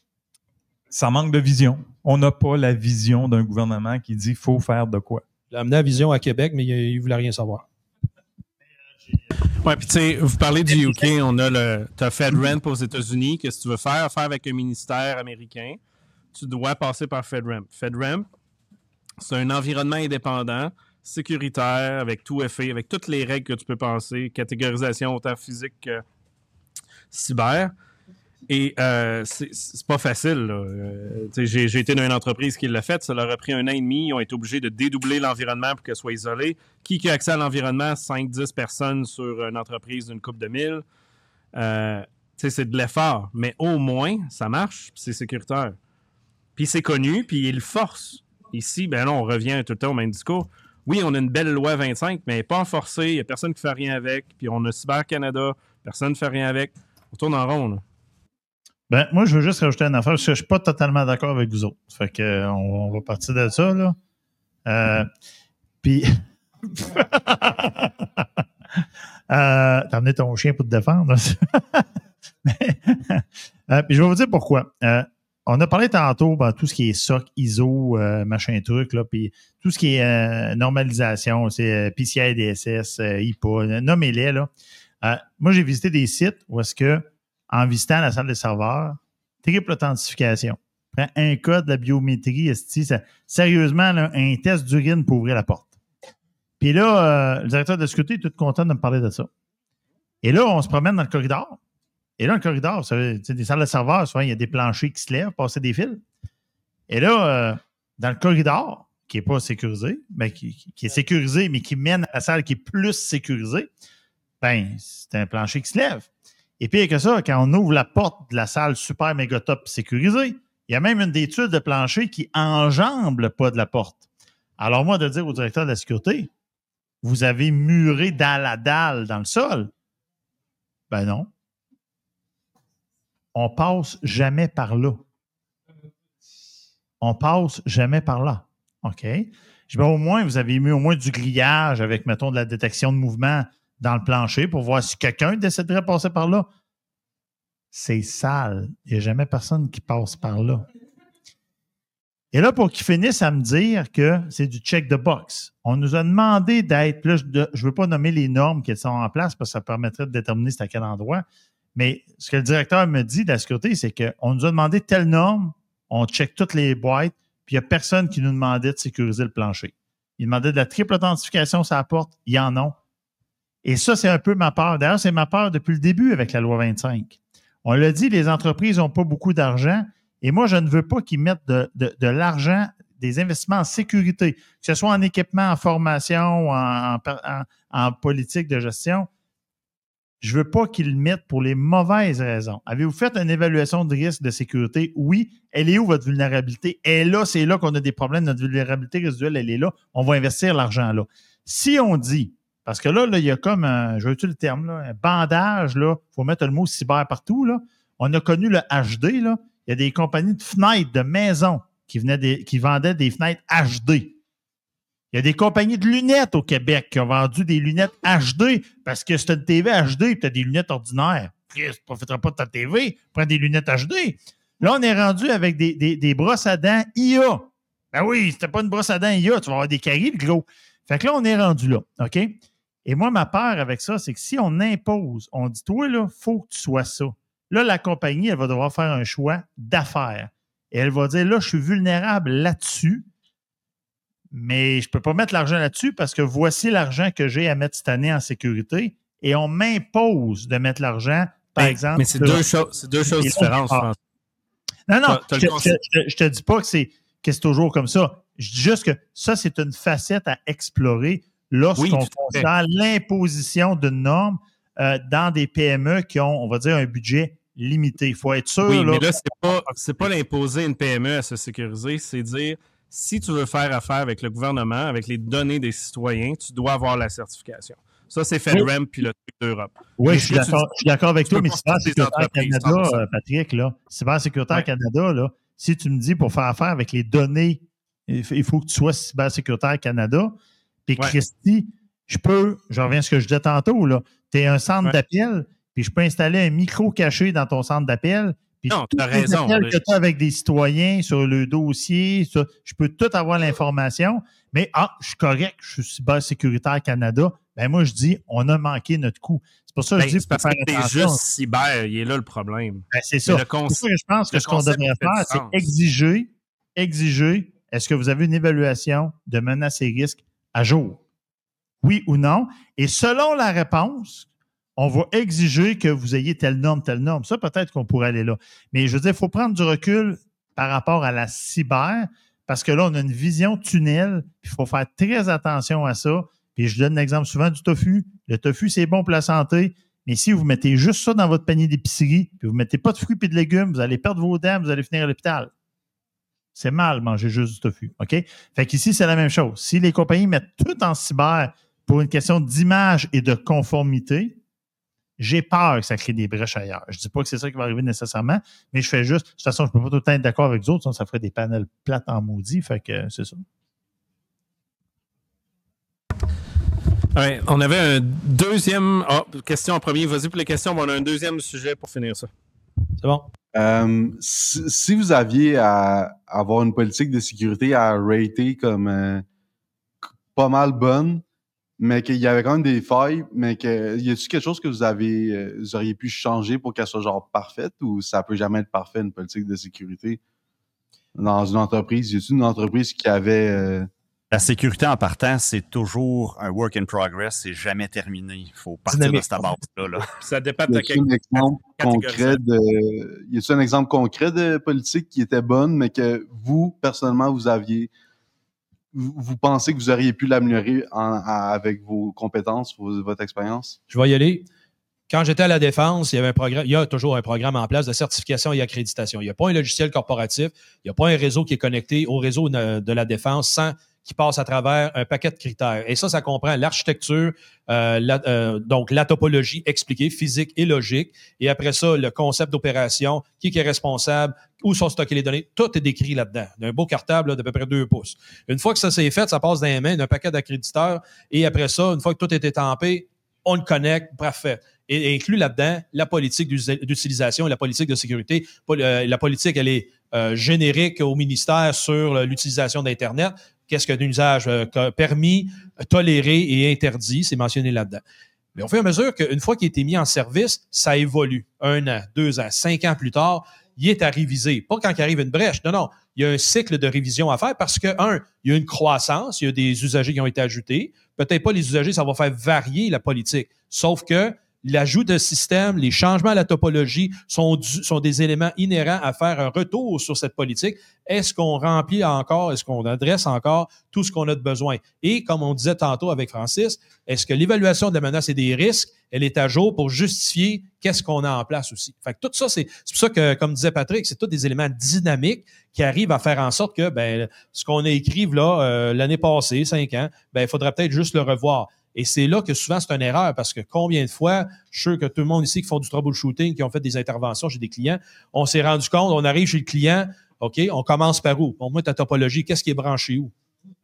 ça manque de vision. On n'a pas la vision d'un gouvernement qui dit, faut faire de quoi. Il a amené la vision à Québec, mais il ne voulait rien savoir. Ouais, puis tu sais, vous parlez du U K, on a le, t'as FedRAMP aux États-Unis. Qu'est-ce que tu veux faire? Faire avec un ministère américain, tu dois passer par FedRAMP. FedRAMP, c'est un environnement indépendant, sécuritaire, avec tout effet, avec toutes les règles que tu peux penser, catégorisation autant physique que cyber. Et euh, c'est, c'est pas facile. Là. Euh, j'ai, j'ai été dans une entreprise qui l'a fait. Ça leur a pris un an et demi. Ils ont été obligés de dédoubler l'environnement pour qu'elle soit isolée. Qui, qui a accès à l'environnement? cinq dix personnes sur une entreprise d'une couple de mille. Euh, c'est de l'effort. Mais au moins, ça marche. C'est sécuritaire. Puis c'est connu. Puis ils le forcent. Ici, ben là, on revient tout le temps au même discours. Oui, on a une belle loi vingt-cinq, mais elle n'est pas enforcée. Il n'y a personne qui fait rien avec. Puis on a Cyber Canada. Personne ne fait rien avec. On tourne en rond, là. Ben, moi, je veux juste rajouter une affaire parce que je ne suis pas totalement d'accord avec vous autres. Fait que, euh, on, on va partir de ça, là. Euh, puis. euh, t'as amené ton chien pour te défendre. Mais, euh, puis je vais vous dire pourquoi. Euh, on a parlé tantôt, ben, tout ce qui est S O C, I S O, euh, machin truc, là, puis tout ce qui est euh, normalisation, c'est euh, P C I D S S, euh, I P A, nommez-les, là. Euh, moi, j'ai visité des sites où est-ce que en visitant la salle des serveurs, triple authentification. Prends un code de la biométrie, ça, sérieusement, là, un test d'urine pour ouvrir la porte. Puis là, euh, le directeur de sécurité est tout content de me parler de ça. Et là, on se promène dans le corridor. Et là, le corridor, c'est des salles de serveurs, souvent, il y a des planchers qui se lèvent, passer des fils. Et là, euh, dans le corridor, qui n'est pas sécurisé, mais qui, qui est sécurisé, mais qui mène à la salle qui est plus sécurisée, ben, c'est un plancher qui se lève. Et pire que ça, quand on ouvre la porte de la salle super méga top sécurisée, il y a même une des tuiles de plancher qui enjambe le pas de la porte. Alors moi, de dire au directeur de la sécurité, vous avez muré dans la dalle dans le sol. Ben non. On passe jamais par là. On passe jamais par là. OK? Je dis, ben, au moins, vous avez mis au moins du grillage avec, mettons, de la détection de mouvement dans le plancher pour voir si quelqu'un déciderait de passer par là. C'est sale. Il n'y a jamais personne qui passe par là. Et là, pour qu'ils finissent à me dire que c'est du check the box, on nous a demandé d'être, là, je ne veux pas nommer les normes qui sont en place parce que ça permettrait de déterminer c'est à quel endroit, mais ce que le directeur me dit de la sécurité, c'est qu'on nous a demandé telle norme, on check toutes les boîtes, puis il n'y a personne qui nous demandait de sécuriser le plancher. Il demandait de la triple authentification sur la porte, il y en a. Et ça, c'est un peu ma peur. D'ailleurs, c'est ma peur depuis le début avec la loi vingt-cinq. On l'a dit, les entreprises n'ont pas beaucoup d'argent et moi, je ne veux pas qu'ils mettent de, de, de l'argent, des investissements en sécurité, que ce soit en équipement, en formation, en, en, en politique de gestion. je ne veux pas qu'ils le mettent pour les mauvaises raisons. Avez-vous fait une évaluation de risque de sécurité? Oui. Elle est où votre vulnérabilité? Elle est là, c'est là qu'on a des problèmes. Notre vulnérabilité résiduelle, elle est là. On va investir l'argent là. Si on dit, parce que là, là, il y a comme un, je veux utiliser le terme, là, un bandage, il faut mettre le mot cyber partout. Là. On a connu le H D. Là. Il y a des compagnies de fenêtres, de maisons qui, venaient des, qui vendaient des fenêtres H D. Il y a des compagnies de lunettes au Québec qui ont vendu des lunettes H D parce que c'est une T V H D et tu as des lunettes ordinaires. Tu ne profiteras pas de ta T V, prends des lunettes H D. Là, on est rendu avec des, des, des brosses à dents I A. Ben oui, c'était pas une brosse à dents I A, tu vas avoir des caries, le gros. Fait que là, on est rendu là, OK? Et moi, ma peur avec ça, c'est que si on impose, on dit, toi, là, il faut que tu sois ça. Là, la compagnie, elle va devoir faire un choix d'affaires. Et elle va dire, là, je suis vulnérable là-dessus, mais je ne peux pas mettre l'argent là-dessus parce que voici l'argent que j'ai à mettre cette année en sécurité et on m'impose de mettre l'argent, par mais, exemple. Mais c'est deux, cho- c'est deux choses différentes, François. Non, non, t'as, t'as je ne te dis pas que c'est, que c'est toujours comme ça. Je dis juste que ça, c'est une facette à explorer lorsqu'on oui, considère l'imposition d'une norme euh, dans des P M E qui ont, on va dire, un budget limité. Il faut être sûr. Oui, là, mais là, c'est pas, c'est pas l'imposer une P M E à se sécuriser, c'est dire si tu veux faire affaire avec le gouvernement, avec les données des citoyens, tu dois avoir la certification. Ça, c'est FedRAMP oui. Puis le truc d'Europe. Oui, je suis, d'accord, je suis d'accord avec toi, mais Cybersécuritaire Canada, euh, Patrick, là, Cybersécuritaire ouais. Canada, là, si tu me dis pour faire affaire avec les données, il faut que tu sois Cybersécuritaire Canada, puis ouais. Christy, je peux, je reviens à ce que je disais tantôt, là, tu es un centre ouais. d'appel, puis je peux installer un micro caché dans ton centre d'appel. Non, tu as raison. Que tu as avec des citoyens sur le dossier, ça, je peux tout avoir l'information, mais ah, je suis correct, je suis Cybersécuritaire Canada. Ben moi, je dis, on a manqué notre coup. C'est pour ça que ben, je dis... C'est parce que t'es juste cyber, il est là le problème. Ben, c'est ça. C'est pour ça que je pense que ce qu'on devrait faire, c'est exiger, exiger, est-ce que vous avez une évaluation de menaces et risques à jour? Oui ou non? Et selon la réponse, on va exiger que vous ayez telle norme, telle norme. Ça, peut-être qu'on pourrait aller là. Mais je veux dire, il faut prendre du recul par rapport à la cyber, parce que là, on a une vision tunnel, il faut faire très attention à ça. Puis je donne l'exemple souvent du tofu. Le tofu, c'est bon pour la santé, mais si vous mettez juste ça dans votre panier d'épicerie, puis vous ne mettez pas de fruits et de légumes, vous allez perdre vos dents, vous allez finir à l'hôpital. C'est mal manger juste du tofu, OK? Fait qu'ici, c'est la même chose. Si les compagnies mettent tout en cyber pour une question d'image et de conformité, j'ai peur que ça crée des brèches ailleurs. Je ne dis pas que c'est ça qui va arriver nécessairement, mais je fais juste... De toute façon, je ne peux pas tout le temps être d'accord avec les autres, sinon ça ferait des panels plates en maudit, fait que c'est ça. Ouais, on avait un deuxième... Oh, question en premier. Vas-y pour les questions, mais on a un deuxième sujet pour finir ça. C'est bon. Euh, si, si vous aviez à avoir une politique de sécurité à rater comme euh, pas mal bonne, mais qu'il y avait quand même des failles, mais que y a-t-il quelque chose que vous avez euh, vous auriez pu changer pour qu'elle soit genre parfaite, ou ça peut jamais être parfait, une politique de sécurité dans une entreprise? Y a-t-il une entreprise qui avait... Euh, La sécurité en partant, c'est toujours un work in progress, c'est jamais terminé. Il faut partir Dynamique. de cette base-là. Là. Ça dépend de y a-t-il un exemple concret de y a-t-il un exemple concret de politique qui était bonne, mais que vous, personnellement, vous aviez vous, vous pensez que vous auriez pu l'améliorer en, à, avec vos compétences, vos, votre expérience? Je vais y aller. Quand j'étais à la Défense, il y avait un programme, il y a toujours un programme en place de certification et accréditation. Il n'y a pas un logiciel corporatif, il n'y a pas un réseau qui est connecté au réseau de la Défense sans qui passe à travers un paquet de critères. Et ça, ça comprend l'architecture, euh, la, euh, donc la topologie expliquée, physique et logique. Et après ça, le concept d'opération, qui est responsable, où sont stockées les données. Tout est décrit là-dedans. Un beau cartable là, d'à peu près deux pouces. Une fois que ça s'est fait, ça passe dans les mains d'un paquet d'accréditeurs. Et après ça, une fois que tout est étampé, on le connecte, parfait. Et, et inclut là-dedans la politique d'utilisation et la politique de sécurité. La politique, elle est euh, générique au ministère sur l'utilisation d'Internet. Qu'est-ce qu'un usage euh, permis, toléré et interdit, c'est mentionné là-dedans. Mais au fur et à mesure qu'une fois qu'il a été mis en service, ça évolue. Un an, deux ans, cinq ans plus tard, il est à réviser. Pas quand il arrive une brèche, non, non. Il y a un cycle de révision à faire parce que, un, il y a une croissance, il y a des usagers qui ont été ajoutés. Peut-être pas les usagers, ça va faire varier la politique. Sauf que l'ajout de système, les changements à la topologie sont, du, sont des éléments inhérents à faire un retour sur cette politique. Est-ce qu'on remplit encore, est-ce qu'on adresse encore tout ce qu'on a de besoin? Et comme on disait tantôt avec Francis, est-ce que l'évaluation de la menace et des risques, elle est à jour pour justifier qu'est-ce qu'on a en place aussi. Fait que tout ça, c'est, c'est pour ça que, comme disait Patrick, c'est tous des éléments dynamiques qui arrivent à faire en sorte que ben, ce qu'on a écrit là, euh, l'année passée, cinq ans, ben, il faudrait peut-être juste le revoir. Et c'est là que souvent c'est une erreur parce que combien de fois, je suis sûr que tout le monde ici qui font du troubleshooting, qui ont fait des interventions chez des clients, on s'est rendu compte, on arrive chez le client, OK, on commence par où? Pour moi, ta topologie, qu'est-ce qui est branché où?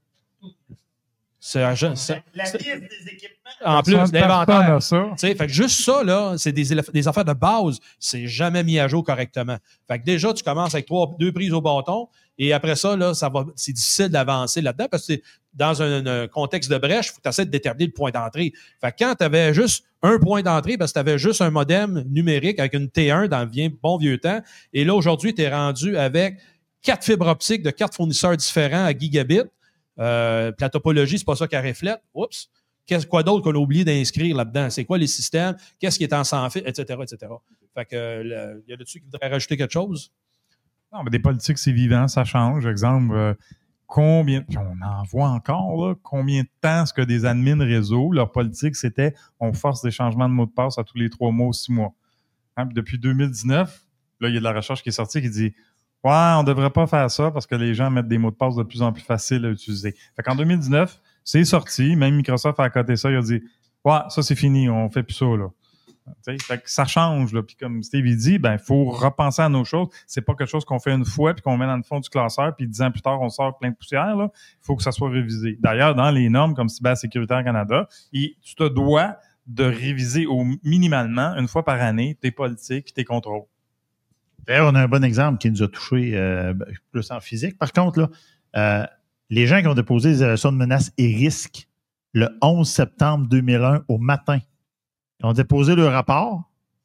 C'est, c'est, La liste des équipements. en plus, Personne- l'inventaire. personne a ça. Tu sais, fait que juste ça, là, c'est des, élef- des affaires de base. C'est jamais mis à jour correctement. Fait que déjà, tu commences avec trois, deux prises au bâton. Et après ça, là, ça va, c'est difficile d'avancer là-dedans parce que c'est dans un, un contexte de brèche, il faut que tu essaies de déterminer le point d'entrée. Fait que quand tu avais juste un point d'entrée, parce que tu avais juste un modem numérique avec une T un dans le bien, bon vieux temps, et là, aujourd'hui, tu es rendu avec quatre fibres optiques de quatre fournisseurs différents à gigabit. Euh, puis la topologie, c'est pas ça qu'elle reflète. Oups! Qu'est-ce, quoi d'autre qu'on a oublié d'inscrire là-dedans? C'est quoi les systèmes? Qu'est-ce qui est en sans fil? Etc., et cetera. Fait que, euh, il y a dessus qui voudrait rajouter quelque chose? Non, mais des politiques, c'est vivant, ça change. Exemple, euh, combien, on en voit encore, là, combien de temps est-ce que des admins réseau, leur politique, c'était on force des changements de mots de passe à tous les trois mois ou six mois. Hein, puis depuis deux mille dix-neuf, là, il y a de la recherche qui est sortie qui dit ouais, on devrait pas faire ça parce que les gens mettent des mots de passe de plus en plus faciles à utiliser. Fait qu'en deux mille dix-neuf, c'est sorti, même Microsoft a accoté ça, il a dit ouais, ça c'est fini, on fait plus ça, là. T'sais, fait que ça change, là. Puis comme Steve il dit, ben, il faut repenser à nos choses. C'est pas quelque chose qu'on fait une fois puis qu'on met dans le fond du classeur puis dix ans plus tard, on sort plein de poussière, là. Il faut que ça soit révisé. D'ailleurs, dans les normes comme Cybersécurité Canada, il, tu te dois de réviser au minimalement une fois par année tes politiques et tes contrôles. D'ailleurs, on a un bon exemple qui nous a touché euh, plus en physique. Par contre, là, euh, les gens qui ont déposé des évaluations de menaces et risques le onze septembre deux mille un au matin, ils ont déposé le rapport.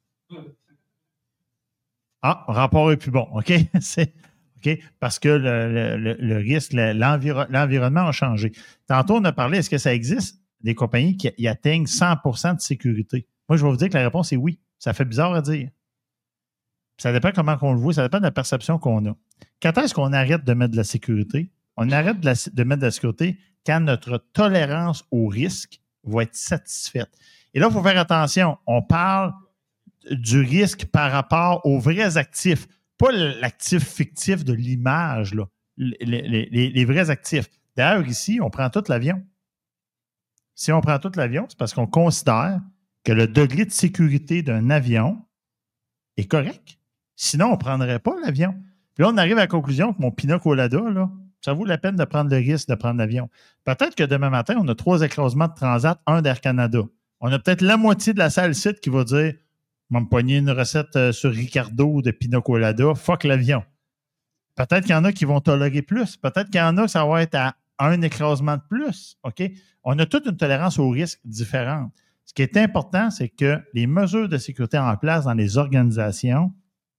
Ah, le rapport est plus bon, OK? C'est, OK? Parce que le, le, le risque, le, l'enviro- l'environnement a changé. Tantôt, on a parlé, est-ce que ça existe des compagnies qui y atteignent cent pour cent de sécurité? Moi, je vais vous dire que la réponse est oui. Ça fait bizarre à dire. Ça dépend comment on le voit, ça dépend de la perception qu'on a. Quand est-ce qu'on arrête de mettre de la sécurité? On arrête de, la, de mettre de la sécurité quand notre tolérance au risque va être satisfaite. Et là, il faut faire attention. On parle du risque par rapport aux vrais actifs, pas l'actif fictif de l'image, là. Les, les, les, les vrais actifs. D'ailleurs, ici, on prend tout l'avion. Si on prend tout l'avion, c'est parce qu'on considère que le degré de sécurité d'un avion est correct. Sinon, on ne prendrait pas l'avion. Puis là, on arrive à la conclusion que mon Pina Colada, là, ça vaut la peine de prendre le risque de prendre l'avion. Peut-être que demain matin, on a trois écrasements de Transat, un d'Air Canada. On a peut-être la moitié de la salle site qui va dire « On va me pogner une recette sur Ricardo de Pina Colada, fuck l'avion ». Peut-être qu'il y en a qui vont tolérer plus. Peut-être qu'il y en a que ça va être à un écrasement de plus. OK? On a toute une tolérance au risque différente. Ce qui est important, c'est que les mesures de sécurité en place dans les organisations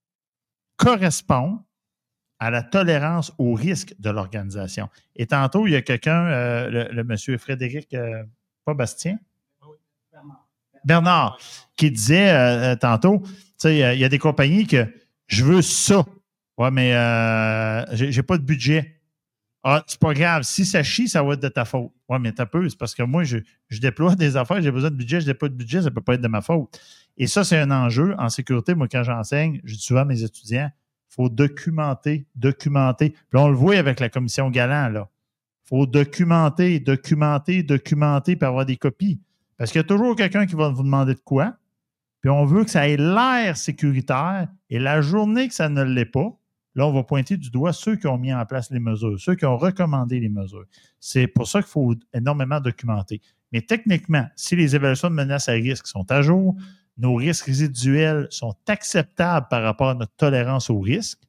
correspondent à la tolérance au risque de l'organisation. Et tantôt, il y a quelqu'un, euh, le, le monsieur Frédéric, euh, pas Bastien? Bernard. Bernard, qui disait euh, tantôt, tu sais, il y a des compagnies que je veux ça. Ouais, mais euh, j'ai, j'ai pas de budget. Ah, c'est pas grave. Si ça chie, ça va être de ta faute. Ouais, mais t'as peu. C'est parce que moi, je, je déploie des affaires, j'ai besoin de budget, je n'ai pas de budget, ça peut pas être de ma faute. Et ça, c'est un enjeu. En sécurité, moi, quand j'enseigne, je dis souvent à mes étudiants, il faut documenter, documenter. Puis là, on le voit avec la commission Galant, là. Il faut documenter, documenter, documenter, puis avoir des copies. Parce qu'il y a toujours quelqu'un qui va vous demander de quoi. Puis on veut que ça ait l'air sécuritaire. Et la journée que ça ne l'est pas, là, on va pointer du doigt ceux qui ont mis en place les mesures, ceux qui ont recommandé les mesures. C'est pour ça qu'il faut énormément documenter. Mais techniquement, si les évaluations de menaces à risque sont à jour, nos risques résiduels sont acceptables par rapport à notre tolérance au risque,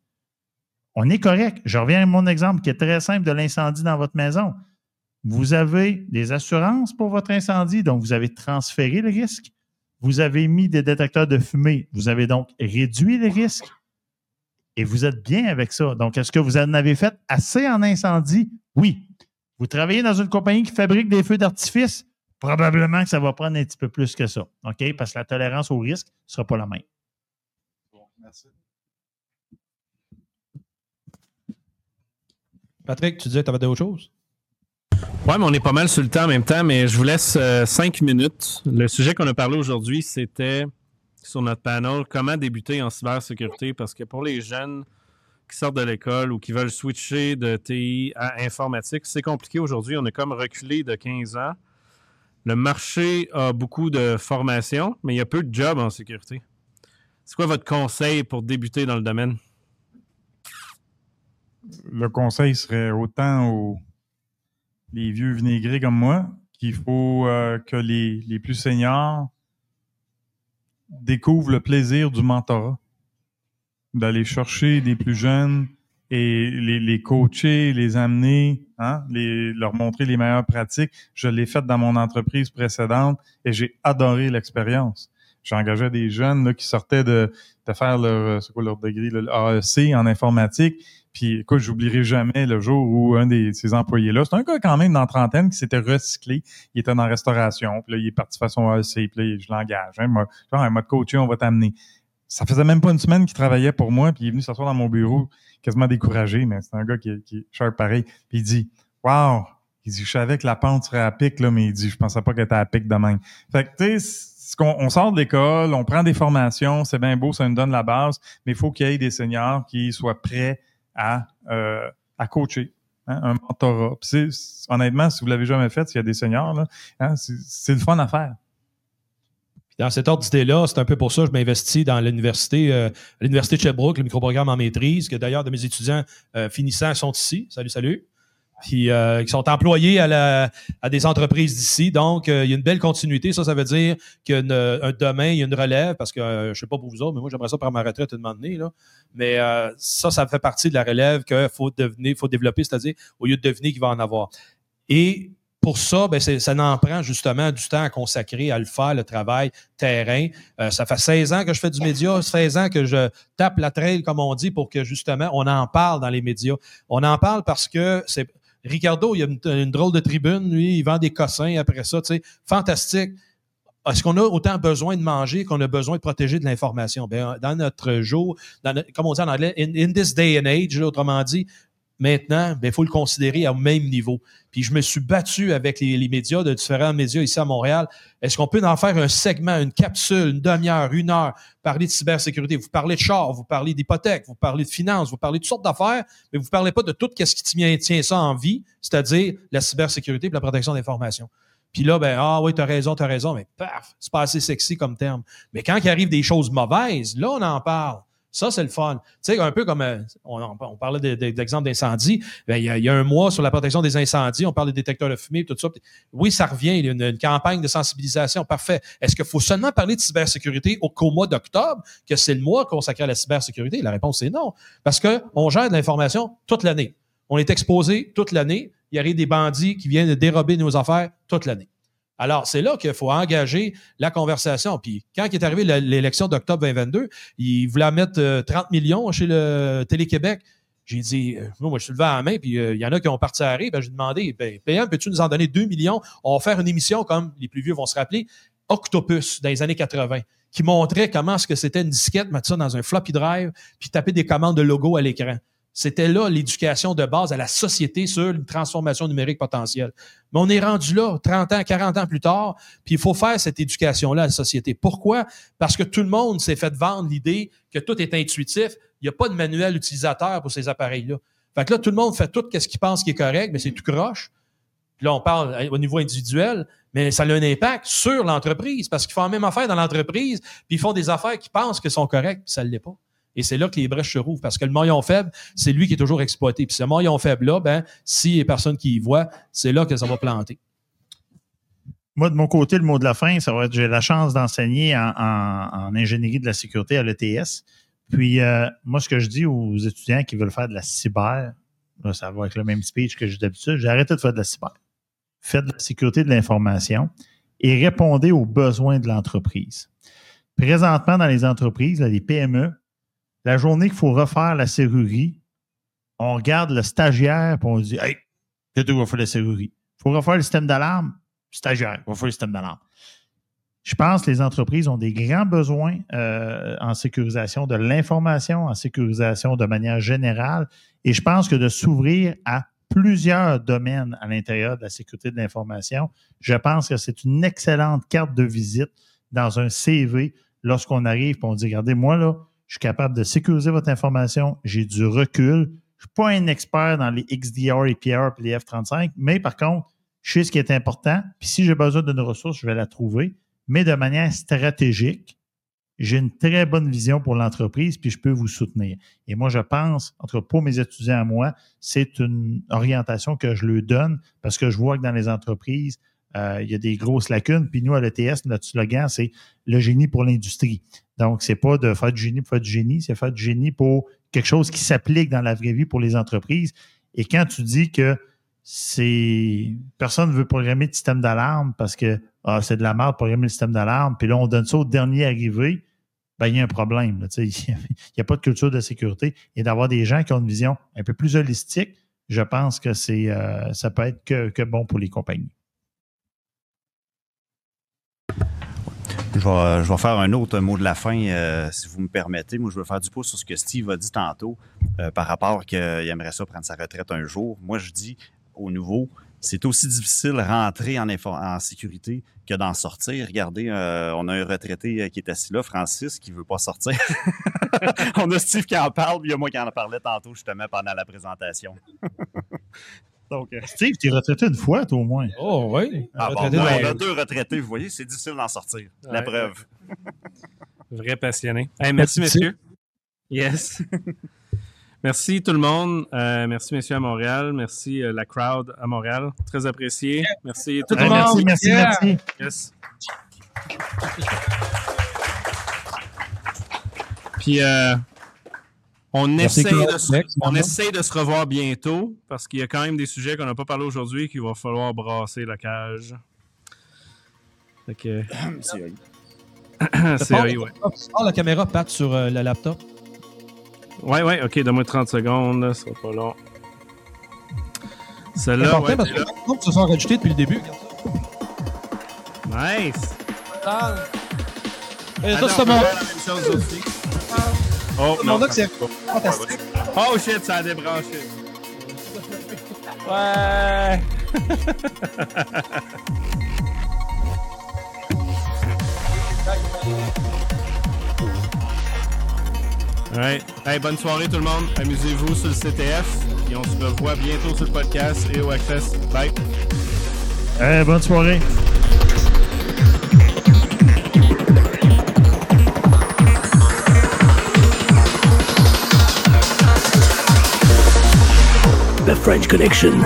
on est correct. Je reviens à mon exemple qui est très simple de l'incendie dans votre maison. Vous avez des assurances pour votre incendie, donc vous avez transféré le risque. Vous avez mis des détecteurs de fumée, vous avez donc réduit le risque. Et vous êtes bien avec ça. Donc, est-ce que vous en avez fait assez en incendie? Oui. Vous travaillez dans une compagnie qui fabrique des feux d'artifice? Probablement que ça va prendre un petit peu plus que ça. OK? Parce que la tolérance au risque ne sera pas la même. Bon, merci. Patrick, tu disais que tu avais d'autres choses? Ouais, mais on est pas mal sur le temps en même temps, mais je vous laisse euh, cinq minutes. Le sujet qu'on a parlé aujourd'hui, c'était sur notre panel, comment débuter en cybersécurité, parce que pour les jeunes qui sortent de l'école ou qui veulent switcher de T I à informatique, c'est compliqué aujourd'hui. On est comme reculé de quinze ans. Le marché a beaucoup de formations, mais il y a peu de jobs en sécurité. C'est quoi votre conseil pour débuter dans le domaine? Le conseil serait autant aux les vieux vinaigrés comme moi qu'il faut euh, que les, les plus seniors découvrent le plaisir du mentorat, d'aller chercher des plus jeunes et les, les coacher, les amener, hein, les, leur montrer les meilleures pratiques. Je l'ai fait dans mon entreprise précédente et j'ai adoré l'expérience. J'engageais des jeunes là, qui sortaient de, de faire leur, c'est quoi leur degré, le A E C en informatique. Puis, écoute, j'oublierai jamais le jour où un de ces employés-là, c'est un gars quand même dans la trentaine qui s'était recyclé. Il était dans la restauration. Puis là, il est parti faire son A E C. Puis là, je l'engage. Hein, moi, genre, un mode coaché, on va t'amener. Ça faisait même pas une semaine qu'il travaillait pour moi. Puis il est venu s'asseoir dans mon bureau, quasiment découragé. Mais c'est un gars qui, qui est sharp pareil. Puis il dit, « Wow! » Il dit, « Je savais que la pente serait à pic, là, mais il dit, je pensais pas qu'elle était à pic de même. » Fait que, tu sais, qu'on, on sort de l'école, on prend des formations, c'est bien beau, ça nous donne la base, mais il faut qu'il y ait des seniors qui soient prêts à, euh, à coacher, hein, un mentorat. Puis c'est, c'est, honnêtement, si vous l'avez jamais fait, s'il y a des seniors, là, hein, c'est, c'est le fun à faire. Dans cet ordre d'idée-là, c'est un peu pour ça que je m'investis dans l'université, euh, l'université de Sherbrooke, le microprogramme en maîtrise, que d'ailleurs de mes étudiants euh, finissants sont ici. Salut, salut. Puis euh, qui sont employés à, la, à des entreprises d'ici. Donc, euh, il y a une belle continuité. Ça, ça veut dire qu'il y a une, un domaine, il y a une relève, parce que euh, je sais pas pour vous autres, mais moi, j'aimerais ça prendre ma retraite un moment donné, là. Mais euh, ça, ça fait partie de la relève qu'il faut devenir, faut développer, c'est-à-dire au lieu de deviner qu'il va en avoir. Et pour ça, ben c'est, ça en prend justement du temps à consacrer à le faire, le travail terrain. Euh, ça fait seize ans que je fais du média, seize ans que je tape la trail, comme on dit, pour que justement, on en parle dans les médias. On en parle parce que c'est Ricardo, il a une, une drôle de tribune, lui, il vend des cossins après ça, tu sais, fantastique. Est-ce qu'on a autant besoin de manger qu'on a besoin de protéger de l'information? Bien, dans notre jour, dans notre, comme on dit en anglais, in, in this day and age, là, autrement dit, maintenant, il faut le considérer au même niveau. Puis je me suis battu avec les, les médias, de différents médias ici à Montréal. Est-ce qu'on peut en faire un segment, une capsule, une demi-heure, une heure, parler de cybersécurité? Vous parlez de char, vous parlez d'hypothèque, vous parlez de finance, vous parlez de toutes sortes d'affaires, mais vous ne parlez pas de tout ce qui tient, tient ça en vie, c'est-à-dire la cybersécurité et la protection d'information. Puis là, ben, ah oui, t'as raison, t'as raison, mais paf, c'est pas assez sexy comme terme. Mais quand il arrive des choses mauvaises, là, on en parle. Ça, c'est le fun. Tu sais, un peu comme, euh, on, on parlait de, de, d'exemple d'incendie, ben, il, y a, il y a un mois sur la protection des incendies, on parle des détecteurs de fumée, tout ça. Oui, ça revient, il y a une, une campagne de sensibilisation, parfait. Est-ce qu'il faut seulement parler de cybersécurité au, qu'au mois d'octobre, que c'est le mois consacré à la cybersécurité? La réponse est non. Parce qu'on gère de l'information toute l'année. On est exposé toute l'année. Il arrive des bandits qui viennent dérober nos affaires toute l'année. Alors, c'est là qu'il faut engager la conversation. Puis, quand il est arrivé l'élection d'octobre vingt vingt-deux, il voulait mettre euh, trente millions chez le Télé-Québec. J'ai dit, euh, moi, je suis levé à la main, puis il euh, y en a qui ont parti à rire. Ben, j'ai demandé, ben, P M, peux-tu nous en donner deux millions? On va faire une émission, comme les plus vieux vont se rappeler, Octopus, dans les années quatre-vingt, qui montrait comment est-ce que c'était une disquette, mettre ça dans un floppy drive, puis taper des commandes de logo à l'écran. C'était là l'éducation de base à la société sur une transformation numérique potentielle. Mais on est rendu là, trente ans, quarante ans plus tard, puis il faut faire cette éducation-là à la société. Pourquoi? Parce que tout le monde s'est fait vendre l'idée que tout est intuitif. Il n'y a pas de manuel utilisateur pour ces appareils-là. Fait que là, tout le monde fait tout ce qu'il pense qui est correct, mais c'est tout croche. Puis là, on parle au niveau individuel, mais ça a un impact sur l'entreprise, parce qu'ils font la même affaire dans l'entreprise, puis ils font des affaires qui pensent que sont correctes, puis ça ne l'est pas. Et c'est là que les brèches se rouvrent, parce que le maillon faible, c'est lui qui est toujours exploité. Puis ce maillon faible-là, ben, s'il n'y a personne qui y voit, c'est là que ça va planter. Moi, de mon côté, le mot de la fin, ça va être j'ai la chance d'enseigner en, en, en ingénierie de la sécurité à l'E T S. Puis, euh, moi, ce que je dis aux étudiants qui veulent faire de la cyber, là, ça va avec le même speech que j'ai d'habitude, j'ai arrêté de faire de la cyber. Faites de la sécurité de l'information et répondez aux besoins de l'entreprise. Présentement, dans les entreprises, là, les P M E, la journée qu'il faut refaire la serrurerie, on regarde le stagiaire et on dit « Hey, c'est toi qui vas faire la serrurerie. Il faut refaire le système d'alarme. Stagiaire, il va faire le système d'alarme. » Je pense que les entreprises ont des grands besoins euh, en sécurisation de l'information, en sécurisation de manière générale. Et je pense que de s'ouvrir à plusieurs domaines à l'intérieur de la sécurité de l'information. Je pense que c'est une excellente carte de visite dans un C V lorsqu'on arrive et on dit, regardez, moi, là, je suis capable de sécuriser votre information, j'ai du recul, je ne suis pas un expert dans les X D R, E P R et les F trente-cinq, mais par contre, je sais ce qui est important, puis si j'ai besoin d'une ressource, je vais la trouver, mais de manière stratégique. J'ai une très bonne vision pour l'entreprise, puis je peux vous soutenir. Et moi, je pense, en tout cas pour mes étudiants à moi, c'est une orientation que je leur donne parce que je vois que dans les entreprises, euh, il y a des grosses lacunes. Puis nous, à l'E T S, notre slogan, c'est le génie pour l'industrie. Donc, c'est pas de faire du génie pour faire du génie, c'est faire du génie pour quelque chose qui s'applique dans la vraie vie pour les entreprises. Et quand tu dis que c'est personne ne veut programmer de système d'alarme parce que ah, c'est de la merde de programmer le système d'alarme, puis là, on donne ça au dernier arrivé, ben, il y a un problème. Là, il n'y a pas de culture de sécurité. Et d'avoir des gens qui ont une vision un peu plus holistique, je pense que c'est euh, ça peut être que, que bon pour les compagnies. Je vais, je vais faire un autre mot de la fin, euh, si vous me permettez. Moi, je veux faire du pouce sur ce que Steve a dit tantôt euh, par rapport qu'il aimerait ça prendre sa retraite un jour. Moi, je dis au nouveau, c'est aussi difficile de rentrer en, en sécurité que d'en sortir. Regardez, euh, on a un retraité qui est assis là, Francis, qui ne veut pas sortir. On a Steve qui en parle, puis il y a moi qui en parlais tantôt, justement, pendant la présentation. Donc, euh, Steve, tu es retraité une fois, toi, au moins. Oh, oui. Ah, bon, bon, on a deux retraités, vous voyez, c'est difficile d'en sortir. Ouais, la preuve. Vrai passionné. Hey, merci, merci, messieurs. Yes. Merci tout le monde. Euh, merci, messieurs, à Montréal. Merci, euh, la crowd à Montréal. Très apprécié. Merci tout le hey, monde. Merci, merci, yeah. merci. Yes. Puis, euh, on, essaie de, se, on essaie de se revoir bientôt parce qu'il y a quand même des sujets qu'on n'a pas parlé aujourd'hui qu'il va falloir brasser la cage. Fait que... C'est vrai. C'est vrai, ouais. Oh, la caméra, Pat, sur euh, le laptop. Ouais, ouais, ok, donne-moi trente secondes, là, ça sera pas long. Celle-là, ouais. Parce que tu se sont rajoutés depuis le début. Nice! Ah. Et ça, c'est la même chose aussi. Oh, non, c'est fantastique. Oh shit, ça a débranché. Ouais! Ouais. Hey, bonne soirée tout le monde. Amusez-vous sur le C T F. Et on se revoit bientôt sur le podcast et au Access. Bye. Hey, bonne soirée. The French Connection.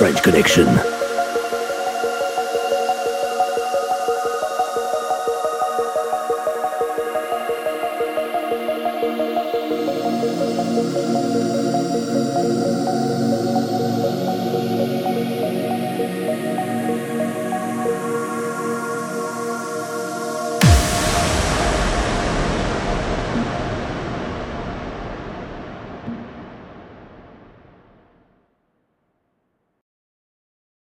French Connection.